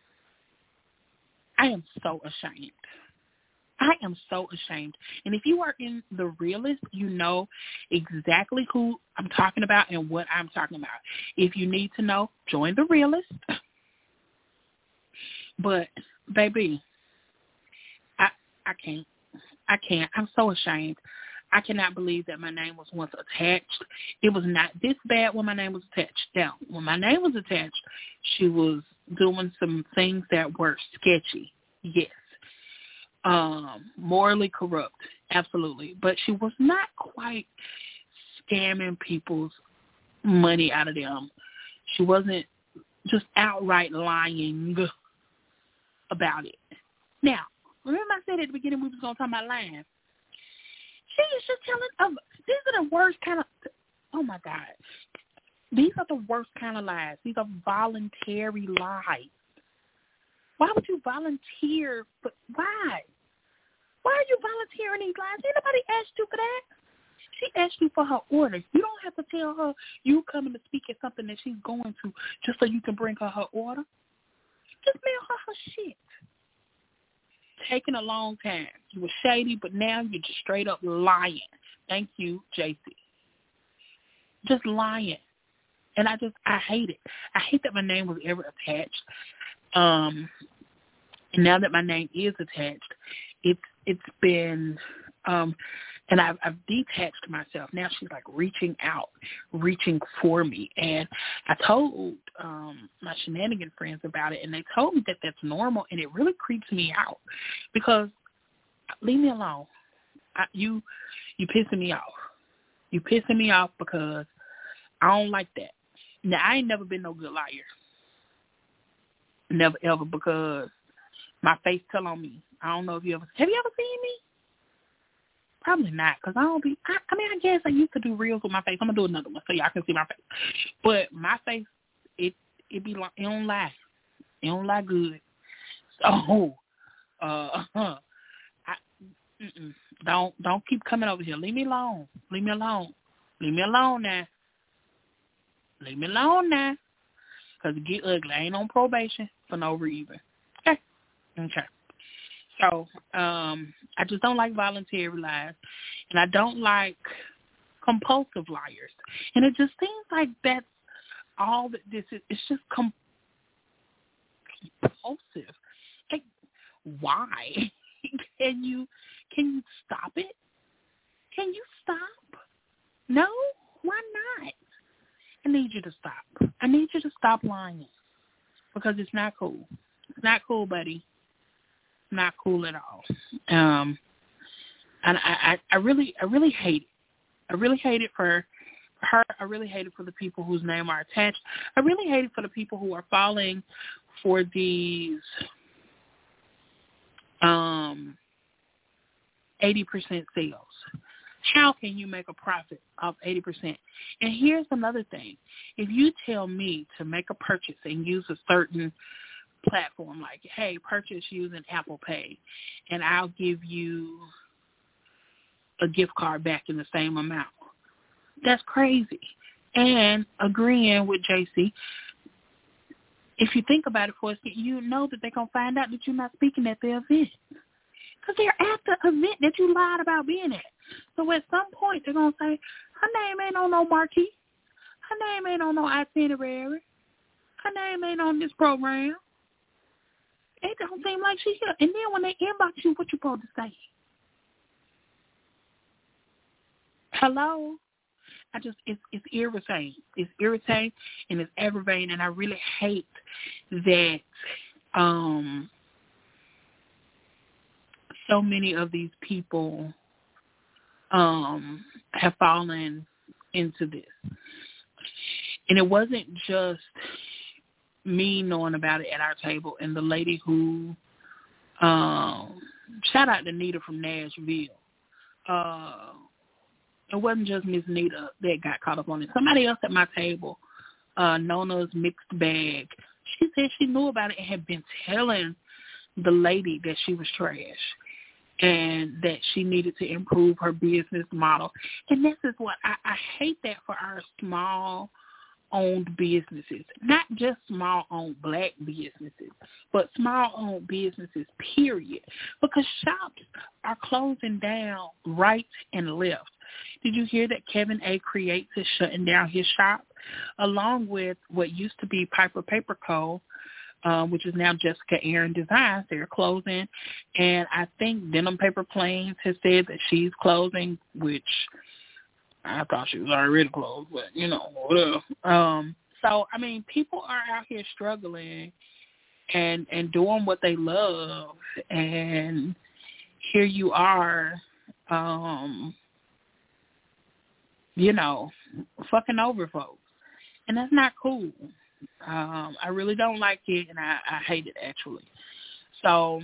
I am so ashamed. I am so ashamed. And if you are in The Realist, you know exactly who I'm talking about and what I'm talking about. If you need to know, join The Realist. But, baby, I I can't. I can't. I'm so ashamed. I cannot believe that my name was once attached. It was not this bad when my name was attached. Now, when my name was attached, she was doing some things that were sketchy. Yes. Um, morally corrupt. Absolutely. But she was not quite scamming people's money out of them. She wasn't just outright lying about it. Now, remember I said at the beginning we was going to talk about lying? She is just telling, um, these are the worst kind of, oh my God. These are the worst kind of lies. These are voluntary lies. Why would you volunteer? But why? Why are you volunteering these lies? Ain't nobody asked you for that. She asked you for her orders. You don't have to tell her you coming to speak at something that she's going to just so you can bring her her order. Just mail her her shit. Taking a long time. You were shady, but now you're just straight up lying. Thank you, J C. Just lying. And I just, I hate it. I hate that my name was ever attached. Um, and now that my name is attached, it's it's been, um, and I've, I've detached myself. Now she's like reaching out, reaching for me. And I told um, my shenanigan friends about it, and they told me that that's normal, and it really creeps me out because leave me alone. I, you, you pissing me off. You pissing me off because I don't like that. Now, I ain't never been no good liar. Never, ever, because my face tell on me. I don't know if you ever, have you ever seen me? Probably not, because I don't be, I, I mean, I guess I used to do reels with my face. I'm going to do another one so y'all can see my face. But my face, it it be like, it don't lie. It don't lie good. So, uh, I, mm-mm, don't, don't keep coming over here. Leave me alone. Leave me alone. Leave me alone now. Leave me alone now. Because it get ugly. I ain't on probation for no reason. Okay? Okay. So, um, I just don't like voluntary lies. And I don't like compulsive liars. And it just seems like that's all that this is. It's just com- compulsive. Like, why? Can you, can you stop it? Can you stop? No? Why not? I need you to stop. I need you to stop lying because it's not cool. It's not cool, buddy. Not cool at all. Um, and I, I, I really, I really hate it. I really hate it for her. I really hate it for the people whose name are attached. I really hate it for the people who are falling for these um, eighty percent sales. How can you make a profit of eighty percent? And here's another thing. If you tell me to make a purchase and use a certain platform, like, hey, purchase using Apple Pay, and I'll give you a gift card back in the same amount. That's crazy. And agreeing with J C, if you think about it for a second, you know that they're going to find out that you're not speaking at their event. Because they're at the event that you lied about being at. So at some point, they're going to say, her name ain't on no marquee. Her name ain't on no itinerary. Her name ain't on this program. It don't seem like she's here. And then when they inbox you, what you supposed to say? Hello? I just, it's, it's irritating. It's irritating and it's aggravating, and I really hate that um, so many of these people um, have fallen into this. And it wasn't just me knowing about it at our table, and the lady who, um, shout out to Nita from Nashville. Uh, it wasn't just Miss Nita that got caught up on it. Somebody else at my table, uh, Nona's Mixed Bag, she said she knew about it and had been telling the lady that she was trash and that she needed to improve her business model. And this is what I, I hate that for our small owned businesses, not just small owned black businesses, but small owned businesses, period. Because shops are closing down right and left. Did you hear that Kevin A. Creates is shutting down his shop, along with what used to be Piper Paper Co., um, which is now Jessica Aaron Designs? They're closing. And I think Denim Paper Planes has said that she's closing, which I thought she was already closed, but, you know, whatever. Um, so, I mean, people are out here struggling and, and doing what they love, and here you are, um, you know, fucking over folks. And that's not cool. Um, I really don't like it, and I, I hate it, actually. So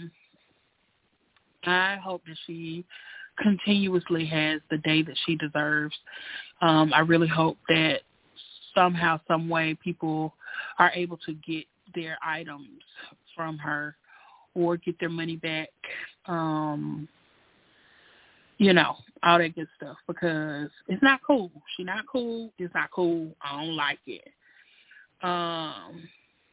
I hope that she continuously has the day that she deserves. Um, I really hope that somehow, some way, people are able to get their items from her or get their money back. Um, you know, all that good stuff, because it's not cool. She's not cool. It's not cool. I don't like it. Um,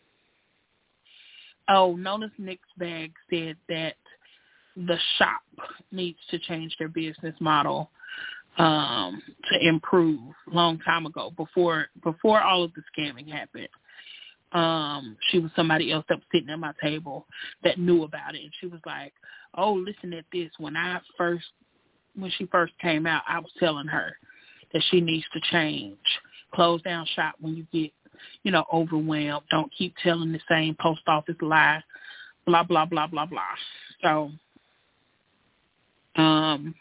oh, Nona's Mixed Bag said that the shop needs to change their business model um, to improve long time ago, before before all of the scamming happened. Um, she was somebody else that was sitting at my table that knew about it, and she was like, oh, listen at this. When I first, when she first came out, I was telling her that she needs to change. Close down shop when you get, you know, overwhelmed. Don't keep telling the same post office lie, blah, blah, blah, blah, blah. So, Um,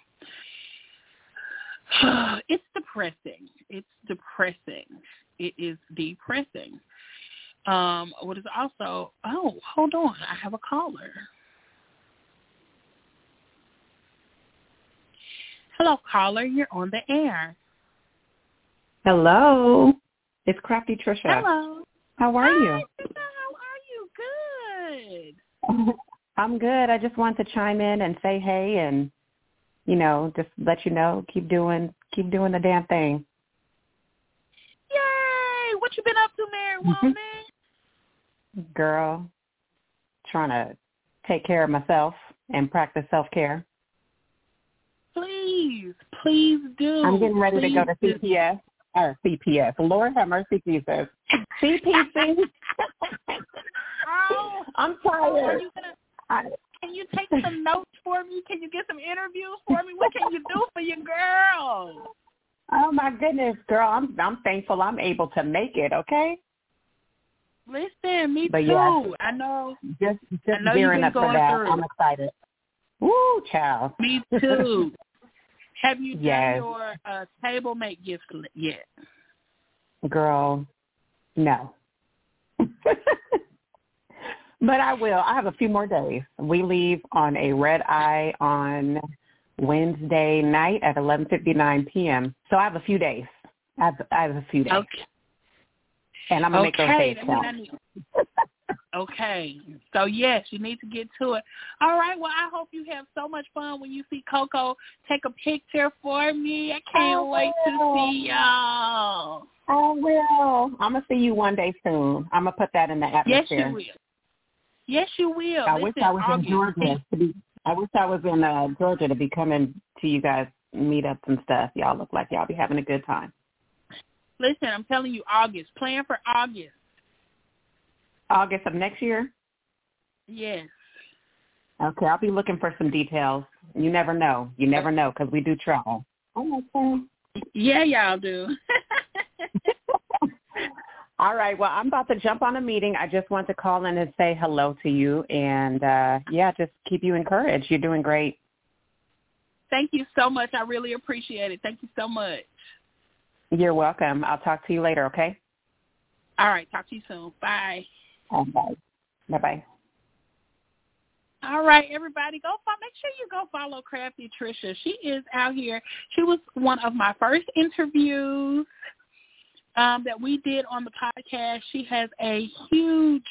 it's depressing. It's depressing. It is depressing. Um, what is also, oh, hold on. I have a caller. Hello, caller. You're on the air. Hello. It's Crafty Trisha. Hello. How are Hi, you? Trisha. How are you? Good. I'm good. I just wanted to chime in and say hey and, you know, just let you know, keep doing keep doing the damn thing. Yay! What you been up to, married woman? Girl, trying to take care of myself and practice self-care. Please, please do. I'm getting ready please to go to do. C P S. Or C P S. Lord have mercy, Jesus. C P C. Oh, I'm are tired. you gonna, I, can you take some notes for me? Can you get some interviews for me? What can you do for your girl? oh my goodness, girl! I'm I'm thankful I'm able to make it. Okay. Listen, me But too. yeah, I know. Just just I know you've gearing been up for going that. through. I'm excited. Woo, child. Me too. Have you Yes. done your uh, table make gift yet? Girl, no. But I will. I have a few more days. We leave on a red eye on Wednesday night at eleven fifty-nine p.m. So I have a few days. I have, I have a few days. Okay. And I'm going to okay. make those days count. I need, okay. So, yes, you need to get to it. All right. Well, I hope you have so much fun when you see Coco. Take a picture for me. I can't I wait will. to see y'all. I will. I'm going to see you one day soon. I'm going to put that in the Yes, atmosphere. you will. Yes, you will. I Listen, wish I was August. in Georgia. To be, I wish I was in uh, Georgia to be coming to you guys meetups and stuff. Y'all look like y'all be having a good time. Listen, I'm telling you, August. Plan for August. August of next year? Yes. Okay, I'll be looking for some details. You never know. You never know because we do travel. Oh, okay. Yeah, y'all do. All right. Well, I'm about to jump on a meeting. I just want to call in and say hello to you. And, uh, yeah, just keep you encouraged. You're doing great. Thank you so much. I really appreciate it. Thank you so much. You're welcome. I'll talk to you later, okay? All right. Talk to you soon. Bye. Oh, bye. Bye-bye. All right, everybody, go follow. Make sure you go follow Crafty Trisha. She is out here. She was one of my first interviews um, that we did on the podcast. She has a huge,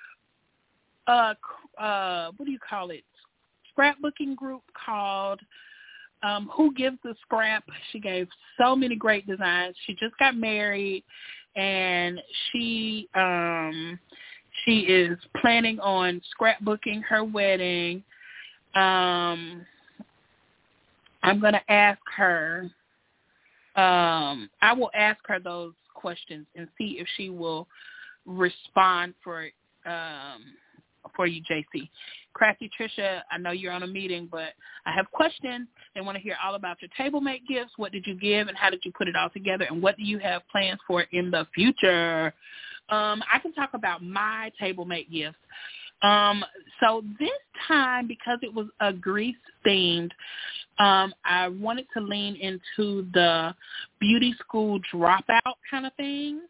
uh, uh, what do you call it, scrapbooking group called um, Who Gives the Scrap. She gave so many great designs. She just got married, and she um, she is planning on scrapbooking her wedding. Um, I'm going to ask her. Um, I will ask her those questions and see if she will respond for um, for you, J C. Crafty Trisha, I know you're on a meeting, but I have questions. They want to hear all about your TableMate gifts. What did you give, and how did you put it all together, and what do you have plans for in the future? Um, I can talk about my TableMate gifts. Um, so this time, because it was a Greece themed, um, I wanted to lean into the beauty school dropout kind of thing.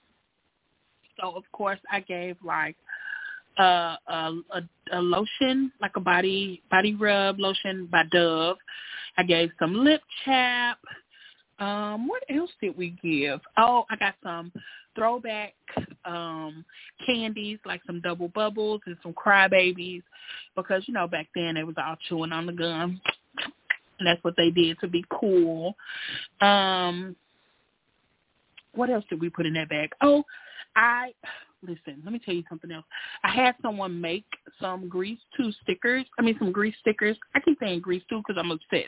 So of course I gave like a, a, a, a lotion, like a body body rub lotion by Dove. I gave some lip chap. Um, what else did we give? Oh, I got some throwback um, candies, like some Double Bubbles and some Crybabies, because, you know, back then they was all chewing on the gum, and that's what they did to be cool. Um, what else did we put in that bag? Oh, I, listen, let me tell you something else. I had someone make some Grease two stickers. I mean, some Grease stickers. I keep saying Grease two because I'm obsessed.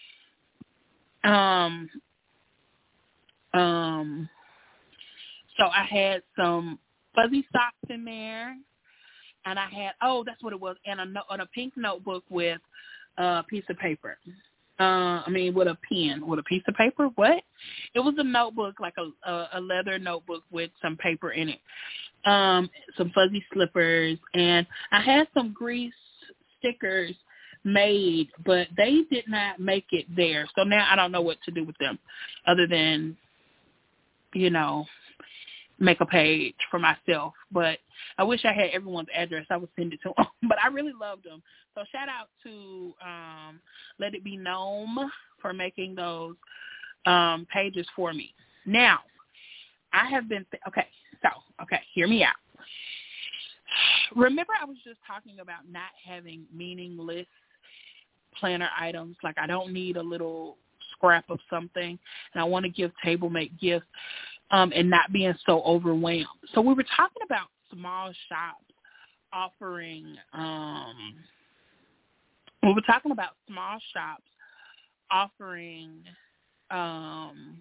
Um, um, so I had some fuzzy socks in there, and I had, oh, that's what it was, and a, no, and a pink notebook with a piece of paper. Uh, I mean, with a pen, with a piece of paper. What? It was a notebook, like a, a, a leather notebook with some paper in it. Um, some fuzzy slippers, and I had some Grease stickers made, but they did not make it there. So now I don't know what to do with them, other than, you know, make a page for myself. But I wish I had everyone's address. I would send it to them. But I really loved them. So shout out to um, Let It Be Known for making those um, pages for me. Now, I have been, th- okay, so, okay, hear me out. Remember I was just talking about not having meaningless planner items. Like, I don't need a little scrap of something, and I want to give TableMate gifts um, and not being so overwhelmed. So we were talking about small shops offering, um, we were talking about small shops offering um,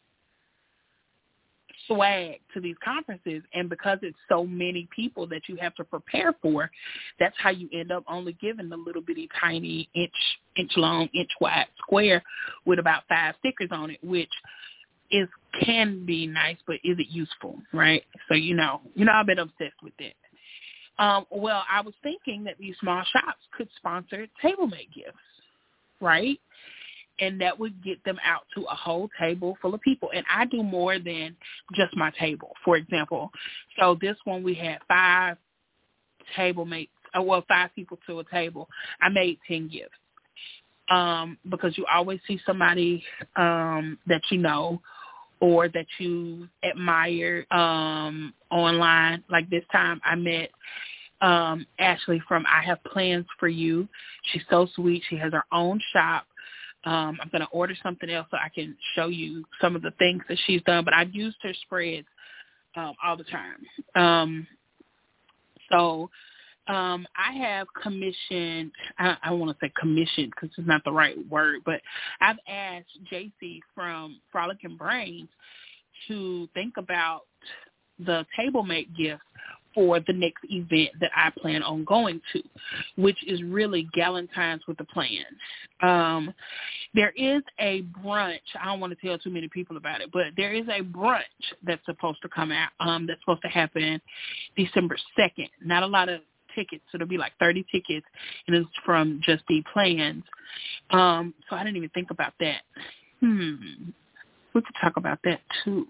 swag to these conferences, and because it's so many people that you have to prepare for, that's how you end up only giving the little bitty tiny inch inch long, inch wide square with about five stickers on it, which is can be nice, but is it useful, right? So you know, you know, I've been obsessed with it. Um, well, I was thinking that these small shops could sponsor TableMate gifts, right? And that would get them out to a whole table full of people. And I do more than just my table, for example. So this one we had five table mates, well, five people to a table. I made ten gifts um, because you always see somebody um, that you know or that you admire um, online. Like this time I met um, Ashley from I Have Plans for You. She's so sweet. She has her own shop. Um, I'm going to order something else so I can show you some of the things that she's done, but I've used her spreads um, all the time. Um, so um, I have commissioned, I, I want to say commissioned because it's not the right word, but I've asked J C from Frolicking Brains to think about the TableMate gifts for the next event that I plan on going to, which is really Galentine's with a Plan. Um, there is a brunch. I don't want to tell too many people about it, but there is a brunch that's supposed to come out, um, that's supposed to happen December second. Not a lot of tickets. So it'll be like thirty tickets, and it's from Just Be Plans. Um, so I didn't even think about that. Hmm. We could talk about that too.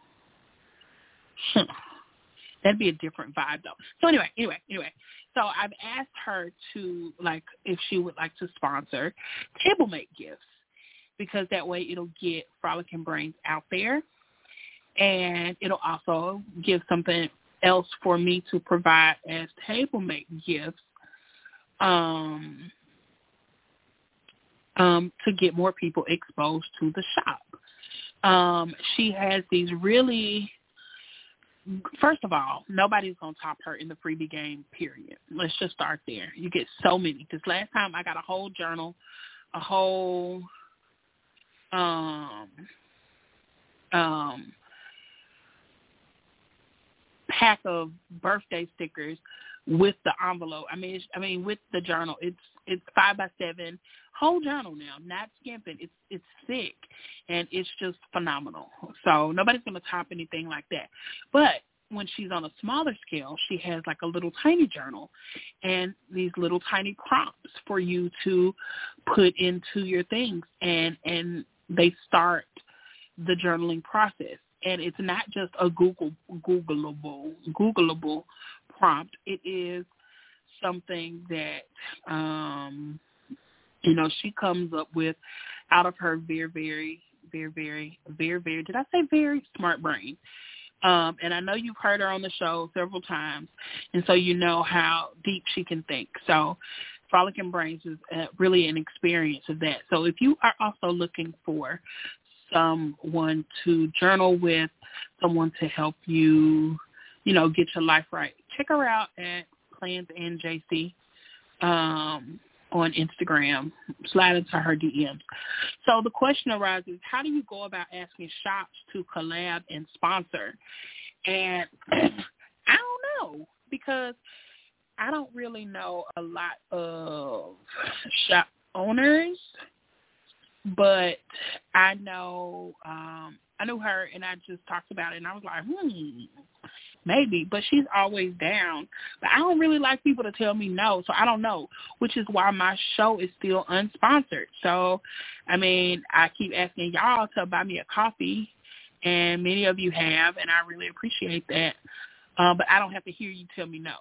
Hmm. That'd be a different vibe, though. So anyway, anyway, anyway. So I've asked her to, like, if she would like to sponsor Table Mate gifts, because that way it'll get Frolicking Brains out there, and it'll also give something else for me to provide as Table Mate gifts, um, um, to get more people exposed to the shop. Um, she has these really... First of all, nobody's going to top her in the freebie game, period. Let's just start there. You get so many. Because last time I got a whole journal, a whole um, um, pack of birthday stickers with the envelope. I mean, it's, I mean, with the journal. It's it's five by seven, whole journal now, not skimping. It's it's thick, and it's just phenomenal. So nobody's going to top anything like that. But when she's on a smaller scale, she has like a little tiny journal and these little tiny prompts for you to put into your things, and and they start the journaling process. And it's not just a Google Googleable Googleable prompt. It is something that um, you know, she comes up with out of her very, very, very, very, very, very, did I say very smart brain? Um, and I know you've heard her on the show several times, and so you know how deep she can think. So Frolicking Brains is uh, really an experience of that. So if you are also looking for someone to journal with, someone to help you, you know, get your life right, check her out at Plans and J C um, on Instagram. Slide into her D Ms. So the question arises, how do you go about asking shops to collab and sponsor? And I don't know, because I don't really know a lot of shop owners, but I know um, I knew her, and I just talked about it, and I was like, hmm, maybe. But she's always down. But I don't really like people to tell me no, so I don't know, which is why my show is still unsponsored. So, I mean, I keep asking y'all to buy me a coffee, and many of you have, and I really appreciate that. Uh, but I don't have to hear you tell me no.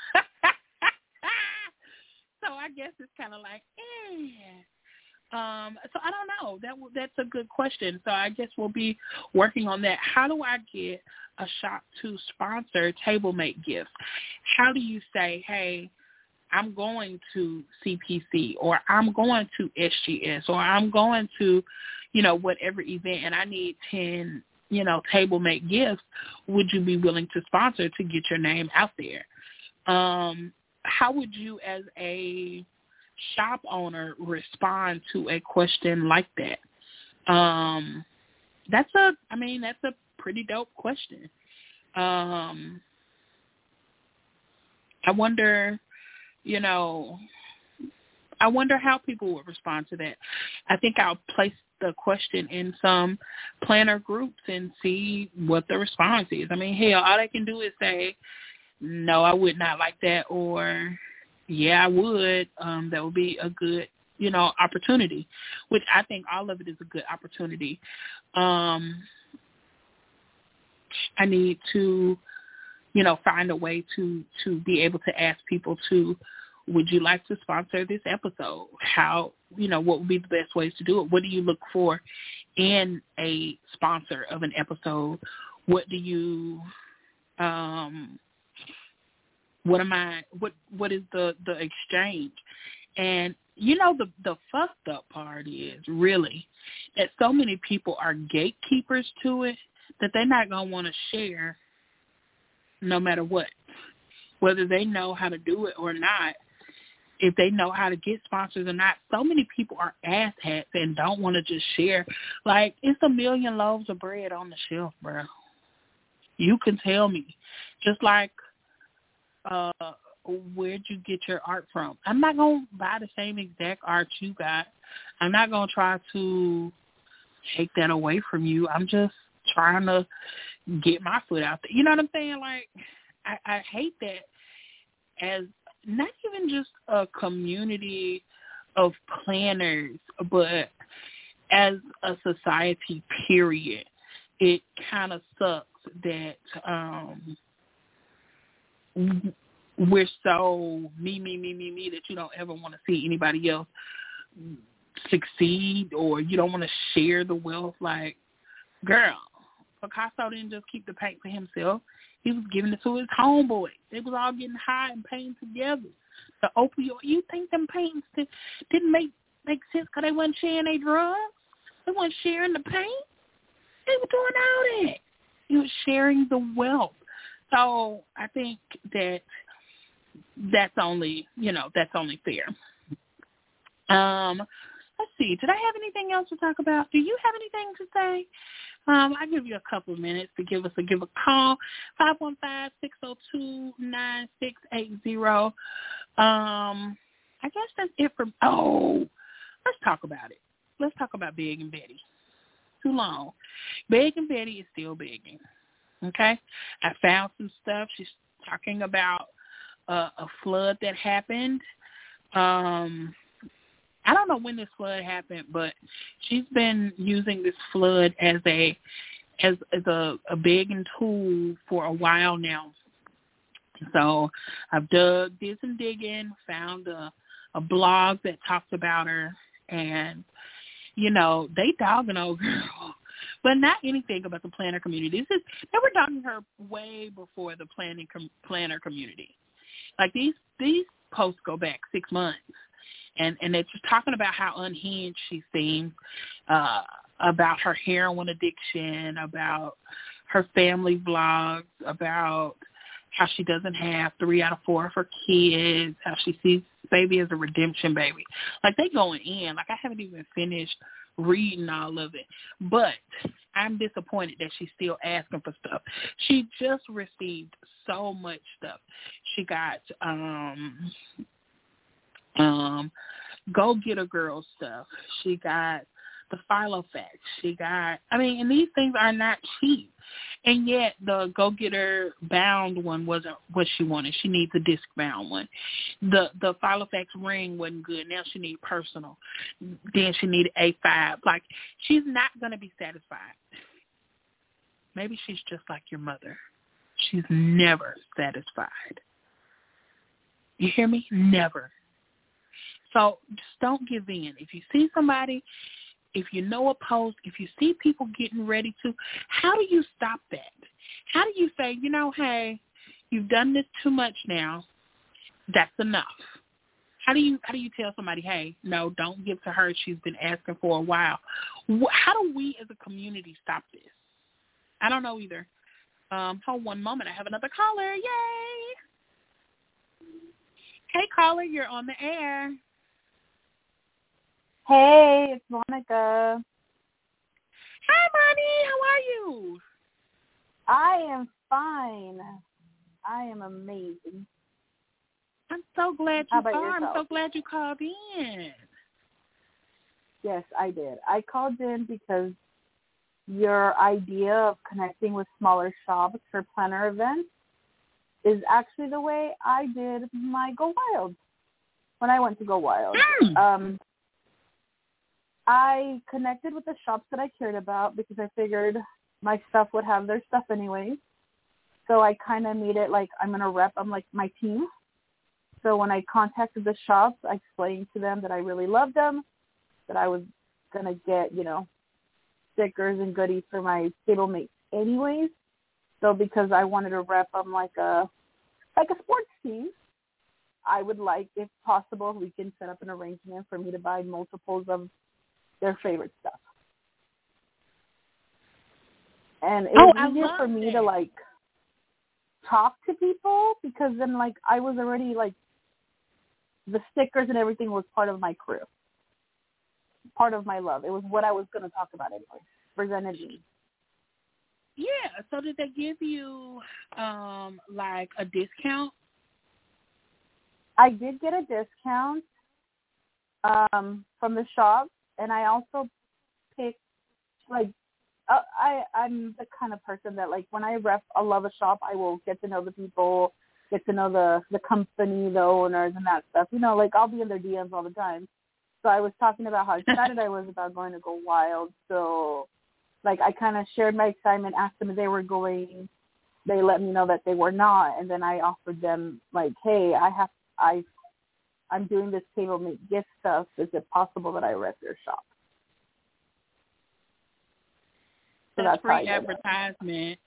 So I guess it's kind of like, eh. Um, so I don't know. That that's a good question. So I guess we'll be working on that. How do I get a shop to sponsor Table Mate gifts? How do you say, hey, I'm going to C P C, or I'm going to S G S, or I'm going to, you know, whatever event, and I need ten, you know, Table Mate gifts. Would you be willing to sponsor to get your name out there? Um, how would you, as a shop owner, respond to a question like that? Um, that's a, I mean, that's a pretty dope question. Um, I wonder, you know, I wonder how people would respond to that. I think I'll place the question in some planner groups and see what the response is. I mean, hell, all I can do is say, no, I would not like that, or yeah, I would. Um, that would be a good, you know, opportunity, which I think all of it is a good opportunity. Um, I need to, you know, find a way to, to be able to ask people to, would you like to sponsor this episode? How, you know, what would be the best ways to do it? What do you look for in a sponsor of an episode? What do you, um, what am I, what, what is the, the exchange? And, you know, the, the fucked up part is really that so many people are gatekeepers to it that they're not going to want to share no matter what, whether they know how to do it or not. If they know how to get sponsors or not, so many people are asshats and don't want to just share. Like, it's a million loaves of bread on the shelf, bro. You can tell me. Just like uh, where'd you get your art from? I'm not going to buy the same exact art you got. I'm not going to try to take that away from you. I'm just trying to get my foot out there. You know what I'm saying? Like, I, I hate that as not even just a community of planners, but as a society, period. It kind of sucks that um, we're so me, me, me, me, me that you don't ever want to see anybody else succeed, or you don't want to share the wealth. Like, girl, Picasso didn't just keep the paint for himself. He was giving it to his homeboys. They was all getting high and painting together. The opioid, you think them paintings didn't make, make sense because they wasn't sharing their drugs? They weren't sharing the paint? They were doing all that. He was sharing the wealth. So I think that that's only, you know, that's only fair. Um, let's see. Did I have anything else to talk about? Do you have anything to say? Um, I'll give you a couple of minutes to give us a give a call, five one five, six oh two, nine six eight zero. Um, I guess that's it for, oh, let's talk about it. Let's talk about Big and Betty. Too long. Big and Betty is still begging. Okay? I found some stuff. She's talking about uh, a flood that happened. Um, I don't know when this flood happened, but she's been using this flood as a as, as a, a begging tool for a while now. So I've dug, did some digging, found a, a blog that talks about her, and, you know, they dogging old girl, but not anything about the planner community. This is, they were dogging her way before the planning com, planner community. Like, these these posts go back six months. And and they're just talking about how unhinged she seems, uh, about her heroin addiction, about her family vlogs, about how she doesn't have three out of four of her kids, how she sees baby as a redemption baby. Like, they going in. Like, I haven't even finished reading all of it. But I'm disappointed that she's still asking for stuff. She just received so much stuff. She got... um. Um, Go Get a Girl stuff. She got the Filofax. She got, I mean, and these things are not cheap. And yet the Go Get Her bound one wasn't what she wanted. She needs a disc bound one. The the Filofax ring wasn't good. Now she needs personal. Then she needed A five. Like, she's not going to be satisfied. Maybe she's just like your mother. She's never satisfied. You hear me? Never. So just don't give in. If you see somebody, if you know a post, if you see people getting ready to, how do you stop that? How do you say, you know, hey, you've done this too much now. That's enough. How do you how do you tell somebody, hey, no, don't give to her. She's been asking for a while. How do we as a community stop this? I don't know either. Um, hold one moment. I have another caller. Yay! Hey, caller, you're on the air. Hey, it's Monica. Hi, Bonnie. How are you? I am fine. I am amazing. I'm so glad How you about called. yourself? I'm so glad you called in. Yes, I did. I called in because your idea of connecting with smaller shops for planner events is actually the way I did my Go Wild when I went to Go Wild. Mm. Um, I connected with the shops that I cared about because I figured my stuff would have their stuff anyways. So I kind of made it like I'm going to rep, I'm like my team. So when I contacted the shops, I explained to them that I really loved them, that I was going to get, you know, stickers and goodies for my stablemates anyways. So because I wanted to rep them like a, like a sports team, I would like, if possible, we can set up an arrangement for me to buy multiples of their favorite stuff. And it Oh, was I easier love for me that. to, like, talk to people because then, like, I was already, like, the stickers and everything was part of my crew, part of my love. It was what I was going to talk about anyway, presented me. Yeah, so did they give you, um, like, a discount I did get a discount um, from the shop, and I also picked, like, uh, I, I'm the kind of person that, like, when I rep a love a shop, I will get to know the people, get to know the, the company, the owners, and that stuff. You know, like, I'll be in their D Ms all the time. So I was talking about how excited I was about going to Go Wild. So, like, I kind of shared my excitement, asked them if they were going. They let me know that they were not, and then I offered them, like, hey, I have, I, I'm doing this table make gift stuff. Is it possible that I rep your shop? So that's, that's free advertisement.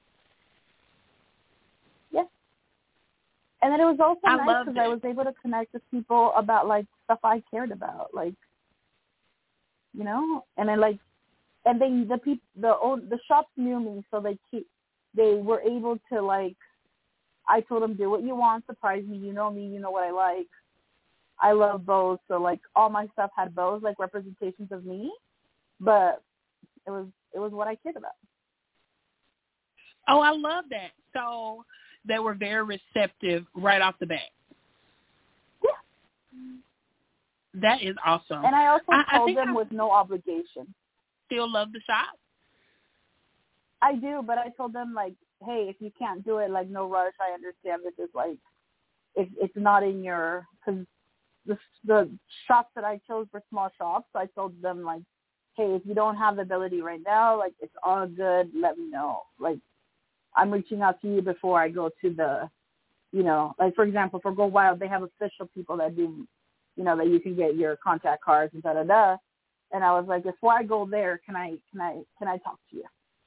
Yeah. And then it was also I nice because I was able to connect with people about, like, stuff I cared about, like, you know, and then, like, and they, the people, the old, the shops knew me, so they keep, they were able to, like, I told them, do what you want, surprise me, you know me, you know what I like. I love bows, so, like, all my stuff had bows, like, representations of me, but it was, it was what I cared about. Oh, I love that. So they were very receptive right off the bat. Yeah. That is awesome. And I also I, told I them I with no obligation. Still love the shop? I do, but I told them, like, hey, if you can't do it, like, no rush. I understand this is, like, if it's not in your, because the, the shops that I chose were small shops. So I told them, like, hey, if you don't have the ability right now, like, it's all good. Let me know. Like, I'm reaching out to you before I go to the, you know, like, for example, for Go Wild, they have official people that do, you know, that you can get your contact cards and da-da-da. And I was like, before I go there, can I, can I, can I talk to you?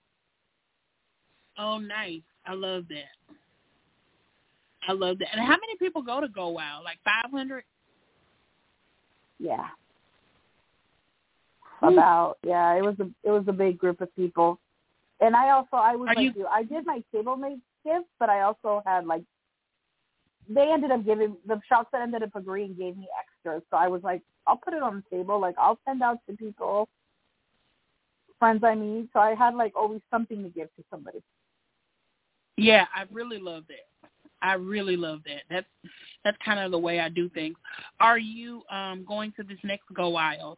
Oh, nice. I love that. I love that. And how many people go to Go Wild? Like five hundred? Yeah. About, yeah, it was a, it was a big group of people. And I also, I was Are like you, you, I did my table make gifts, but I also had, like, they ended up giving, the shops that ended up agreeing gave me extras. So I was like, I'll put it on the table. Like, I'll send out to people, friends I meet. So I had, like, always something to give to somebody. Yeah, I really love that. I really love that. That's that's kind of the way I do things. Are you um, going to this next Go Wild?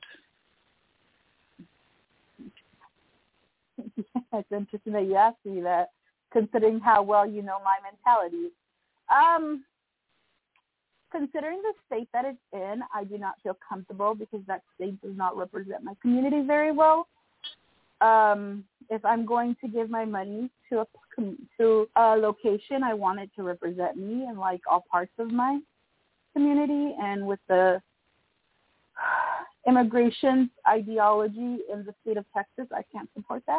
It's interesting that you asked me that, considering how well you know my mentality. Um, considering the state that it's in, I do not feel comfortable because that state does not represent my community very well. Um, if I'm going to give my money to a to a location, I want it to represent me and, like, all parts of my community. And with the immigration ideology in the state of Texas, I can't support that.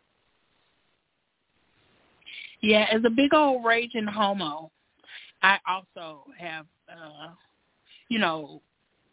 Yeah, as a big old raging homo, I also have, uh, you know,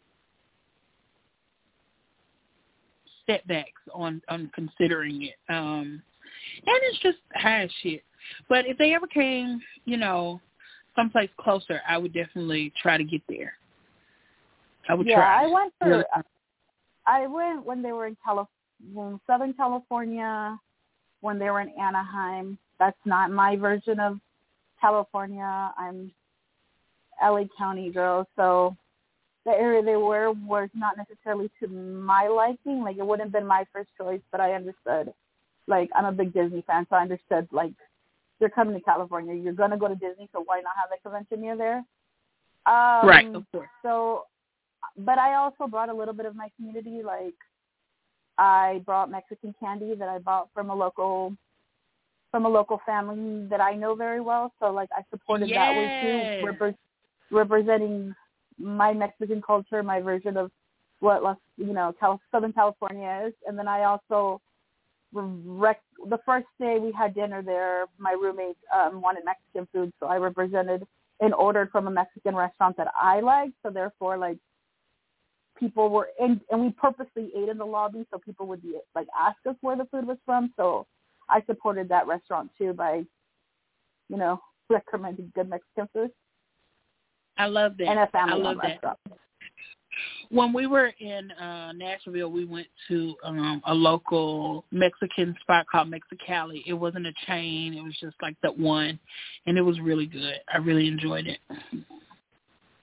setbacks on, on considering it. Um, and it's just high shit. But if they ever came, you know, someplace closer, I would definitely try to get there. I would yeah, try. I went for, I went when they were in California, Southern California, when they were in Anaheim. That's not my version of California. I'm L A County girl, so the area they were was not necessarily to my liking. Like, it wouldn't have been my first choice, but I understood. Like, I'm a big Disney fan, so I understood, like, you're coming to California. You're going to go to Disney, so why not have a convention near there? Um, right, of course. So, but I also brought a little bit of my community. Like, I brought Mexican candy that I bought from a local from a local family that I know very well. So, like, I supported yes. that way, too, rep- representing my Mexican culture, my version of what, you know, Cal- Southern California is. And then I also, rec- the first day we had dinner there, my roommate um, wanted Mexican food, so I represented and ordered from a Mexican restaurant that I liked. So therefore, like, people were in, and we purposely ate in the lobby so people would be, like, ask us where the food was from. So I supported that restaurant too by, you know, recommending good Mexican food. I love that. And a family I love that. restaurant. When we were in uh, Nashville, we went to um, a local Mexican spot called Mexicali. It wasn't a chain. It was just like that one, and it was really good. I really enjoyed it.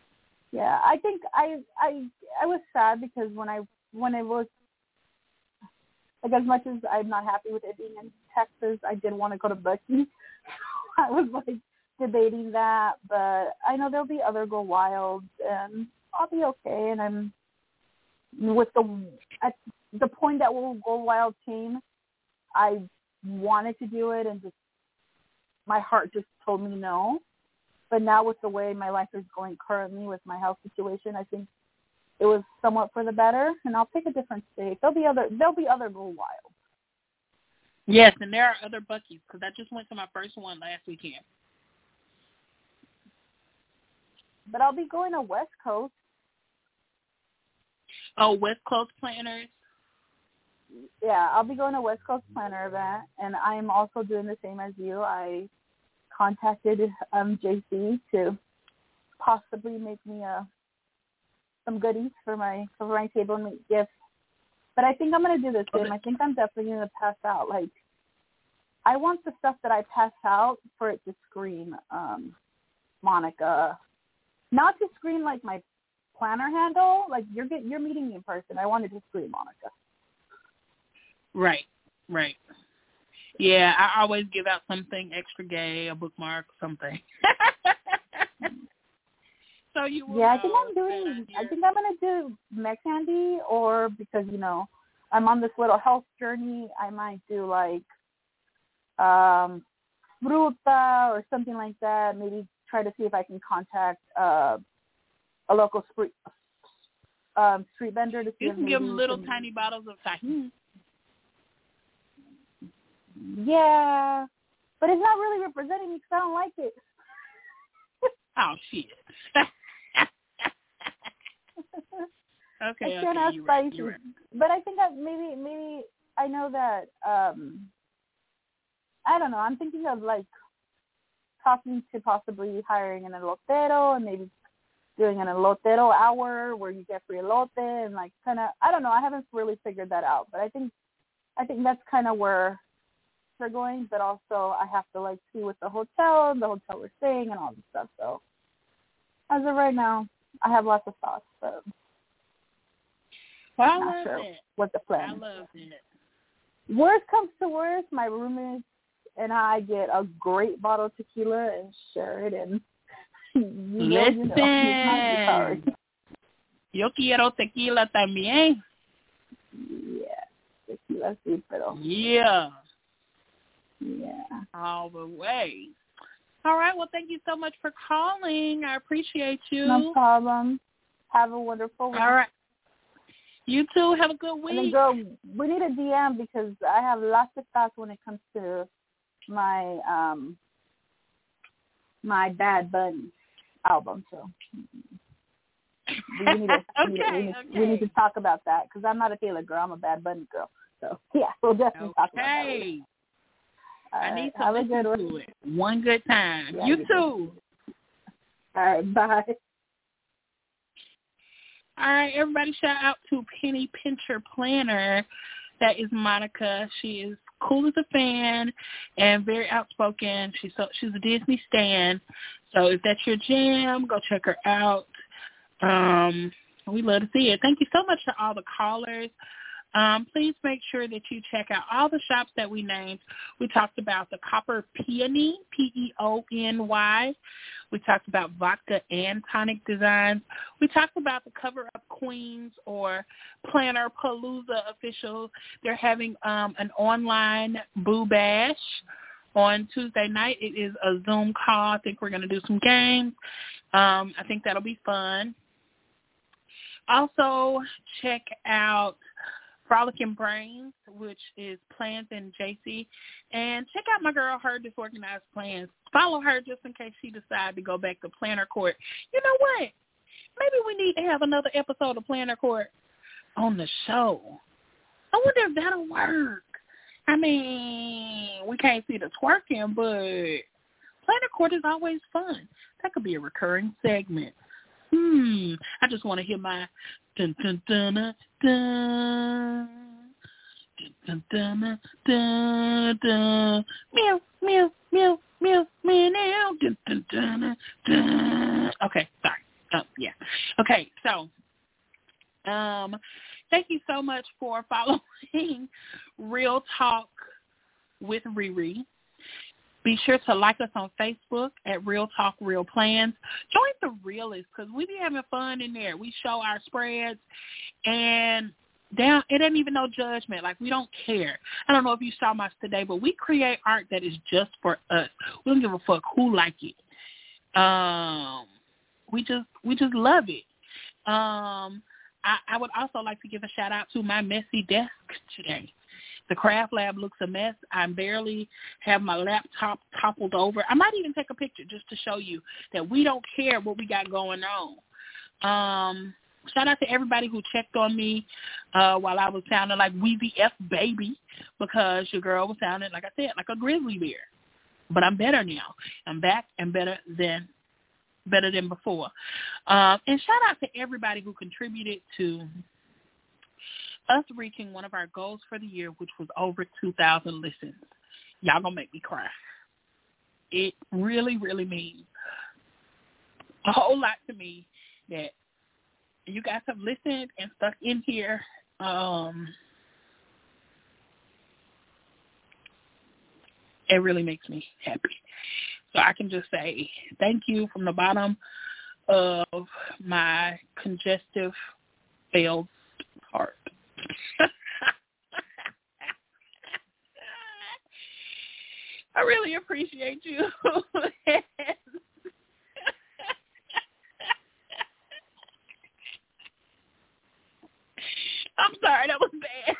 Yeah, I think I I I was sad because when I when it was like as much as I'm not happy with it being in Texas, I did want to go to Buc-ee's. I was like debating that, but I know there'll be other Go Wilds, and I'll be okay. And I'm with the at the point that we'll Go Wild came, I wanted to do it, and just my heart just told me no. But now with the way my life is going currently with my health situation, I think it was somewhat for the better, and I'll pick a different state. There'll be other there'll be other Go Wild. Yes, and there are other Buc-ee's because I just went to my first one last weekend. But I'll be going to West Coast. Oh, West Coast Planners? Yeah, I'll be going to West Coast Planner event, and I'm also doing the same as you. I contacted um, J C to possibly make me a some goodies for my for my table and make gifts. But I think I'm gonna do the same. I think I'm definitely gonna pass out. Like, I want the stuff that I pass out for it to scream um, Monica, not to scream like my planner handle. Like you're get, you're meeting me in person. I wanted to scream Monica. Right, right. Yeah, I always give out something extra gay, a bookmark, something. So you will yeah, I think I'm know doing. that I think I'm gonna do mech candy, or because you know I'm on this little health journey, I might do like um, fruta or something like that. Maybe try to see if I can contact uh, a local street um, street vendor to see You if can maybe give them little can, tiny bottles of tahini. Yeah, but it's not really representing me because I don't like it. Oh, shit. okay, It's okay, kind of you're spicy. right, you're right. But I think that maybe, maybe I know that, um, I don't know, I'm thinking of like talking to possibly hiring an elotero and maybe doing an elotero hour where you get free elote and like kind of, I don't know, I haven't really figured that out. But I think, I think that's kind of where they're going, but also I have to like see with the hotel and the hotel we're staying and all this stuff. So as of right now, I have lots of thoughts, but well, I'm I not love sure that. what the plan I is. love it. Worst comes to worst, my roommates and I get a great bottle of tequila and share it, and you know, Listen, you know, it's not sorry. Yo quiero tequila también. Yeah, tequila sí, pero Yeah. yeah. All the way. All right. Well, thank you so much for calling. I appreciate you. No problem. Have a wonderful week. All right. You too. Have a good week. And then, girl, we need a D M because I have lots of thoughts when it comes to my um my Bad Bunny album. So we need to, okay, we, need to, we, need, okay. we need to talk about that because I'm not a Taylor girl. I'm a Bad Bunny girl. So yeah, we'll definitely okay. talk about that later. I All need right, to have a listen good to one. it. One good time. Yeah, you, you too. All right, bye. All right, everybody, shout out to Penny Pincher Planner. That is Monica. She is cool as a fan and very outspoken. She's so, she's a Disney stan. So if that's your jam, go check her out. Um, we love to see it. Thank you so much to all the callers. Um, please make sure that you check out all the shops that we named. We talked about the Copper Peony, P E O N Y. We talked about vodka and tonic designs. We talked about the Cover Up Queens or Planner Palooza official. They're having um, an online Boo Bash on Tuesday night. It is a Zoom call. I think we're going to do some games. Um, I think that'll be fun. Also, check out Frolicking Brains, which is Plans and J C. And check out my girl, Her Disorganized Plans. Follow her just in case she decides to go back to Planner Court. You know what? Maybe we need to have another episode of Planner Court on the show. I wonder if that'll work. I mean, we can't see the twerking, but Planner Court is always fun. That could be a recurring segment. Hmm. I just want to hear my dun dun dun dun dun dun dun dun dun meow meow meow meow meow dun dun dun dun. Okay, sorry. Oh yeah. Okay, so um, thank you so much for following Real Talk with Riri. Be sure to like us on Facebook at Real Talk Real Plans. Join the Realists because we be having fun in there. We show our spreads, and down it ain't even no judgment. Like, we don't care. I don't know if you saw my today, but we create art that is just for us. We don't give a fuck who like it. Um, we just we just love it. Um, I, I would also like to give a shout out to my messy desk today. The craft lab looks a mess. I barely have my laptop toppled over. I might even take a picture just to show you that we don't care what we got going on. Um, shout out to everybody who checked on me uh, while I was sounding like Weezy F Baby, because your girl was sounding, like I said, like a grizzly bear. But I'm better now. I'm back and better than better than before. Um, and shout out to everybody who contributed to us reaching one of our goals for the year, which was over two thousand listens. Y'all gonna make me cry. It really, really means a whole lot to me that you guys have listened and stuck in here. Um, it really makes me happy. So I can just say thank you from the bottom of my congestive failed heart. I really appreciate you. I'm sorry, that was bad.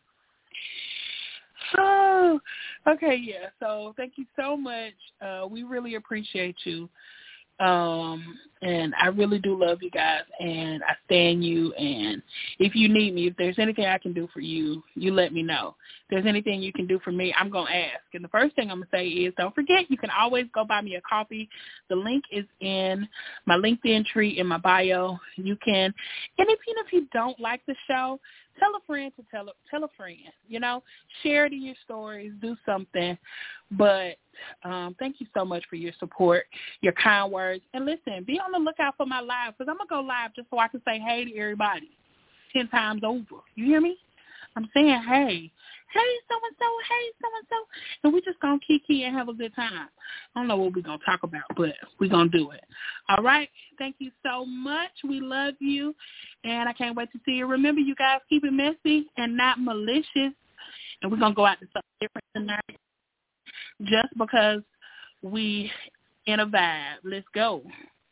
Oh, okay, yeah. So thank you so much. Uh, we really appreciate you. Um, and I really do love you guys, and I stand you, and if you need me, if there's anything I can do for you, you let me know. If there's anything you can do for me, I'm going to ask. And the first thing I'm going to say is, don't forget, you can always go buy me a coffee. The link is in my LinkedIn tree in my bio. You can, and if, you know, if you don't like the show, tell a friend to tell a, tell a friend, you know, share it in your stories, do something. But um, thank you so much for your support, your kind words. And listen, be on the lookout for my live, because I'm going to go live just so I can say hey to everybody ten times over. You hear me? I'm saying hey. Hey, so-and-so, hey, so-and-so. And we just going to kiki and have a good time. I don't know what we're going to talk about, but we're going to do it. All right? Thank you so much. We love you, and I can't wait to see you. Remember, you guys, keep it messy and not malicious. And we're going to go out to something different tonight just because we in a vibe. Let's go.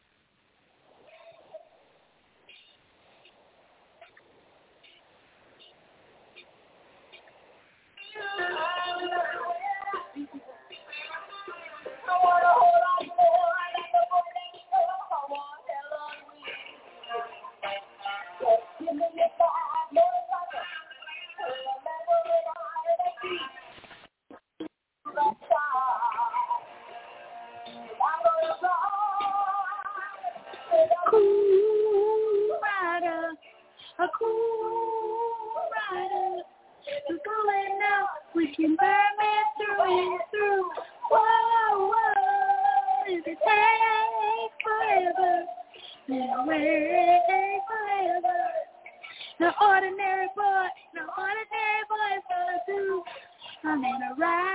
Cool rider, a cool rider, we're going out, we can burn it through and through. Whoa, whoa, if it takes forever, it'll wait forever. No ordinary boy, no ordinary boy is gonna do. I'm in a ride.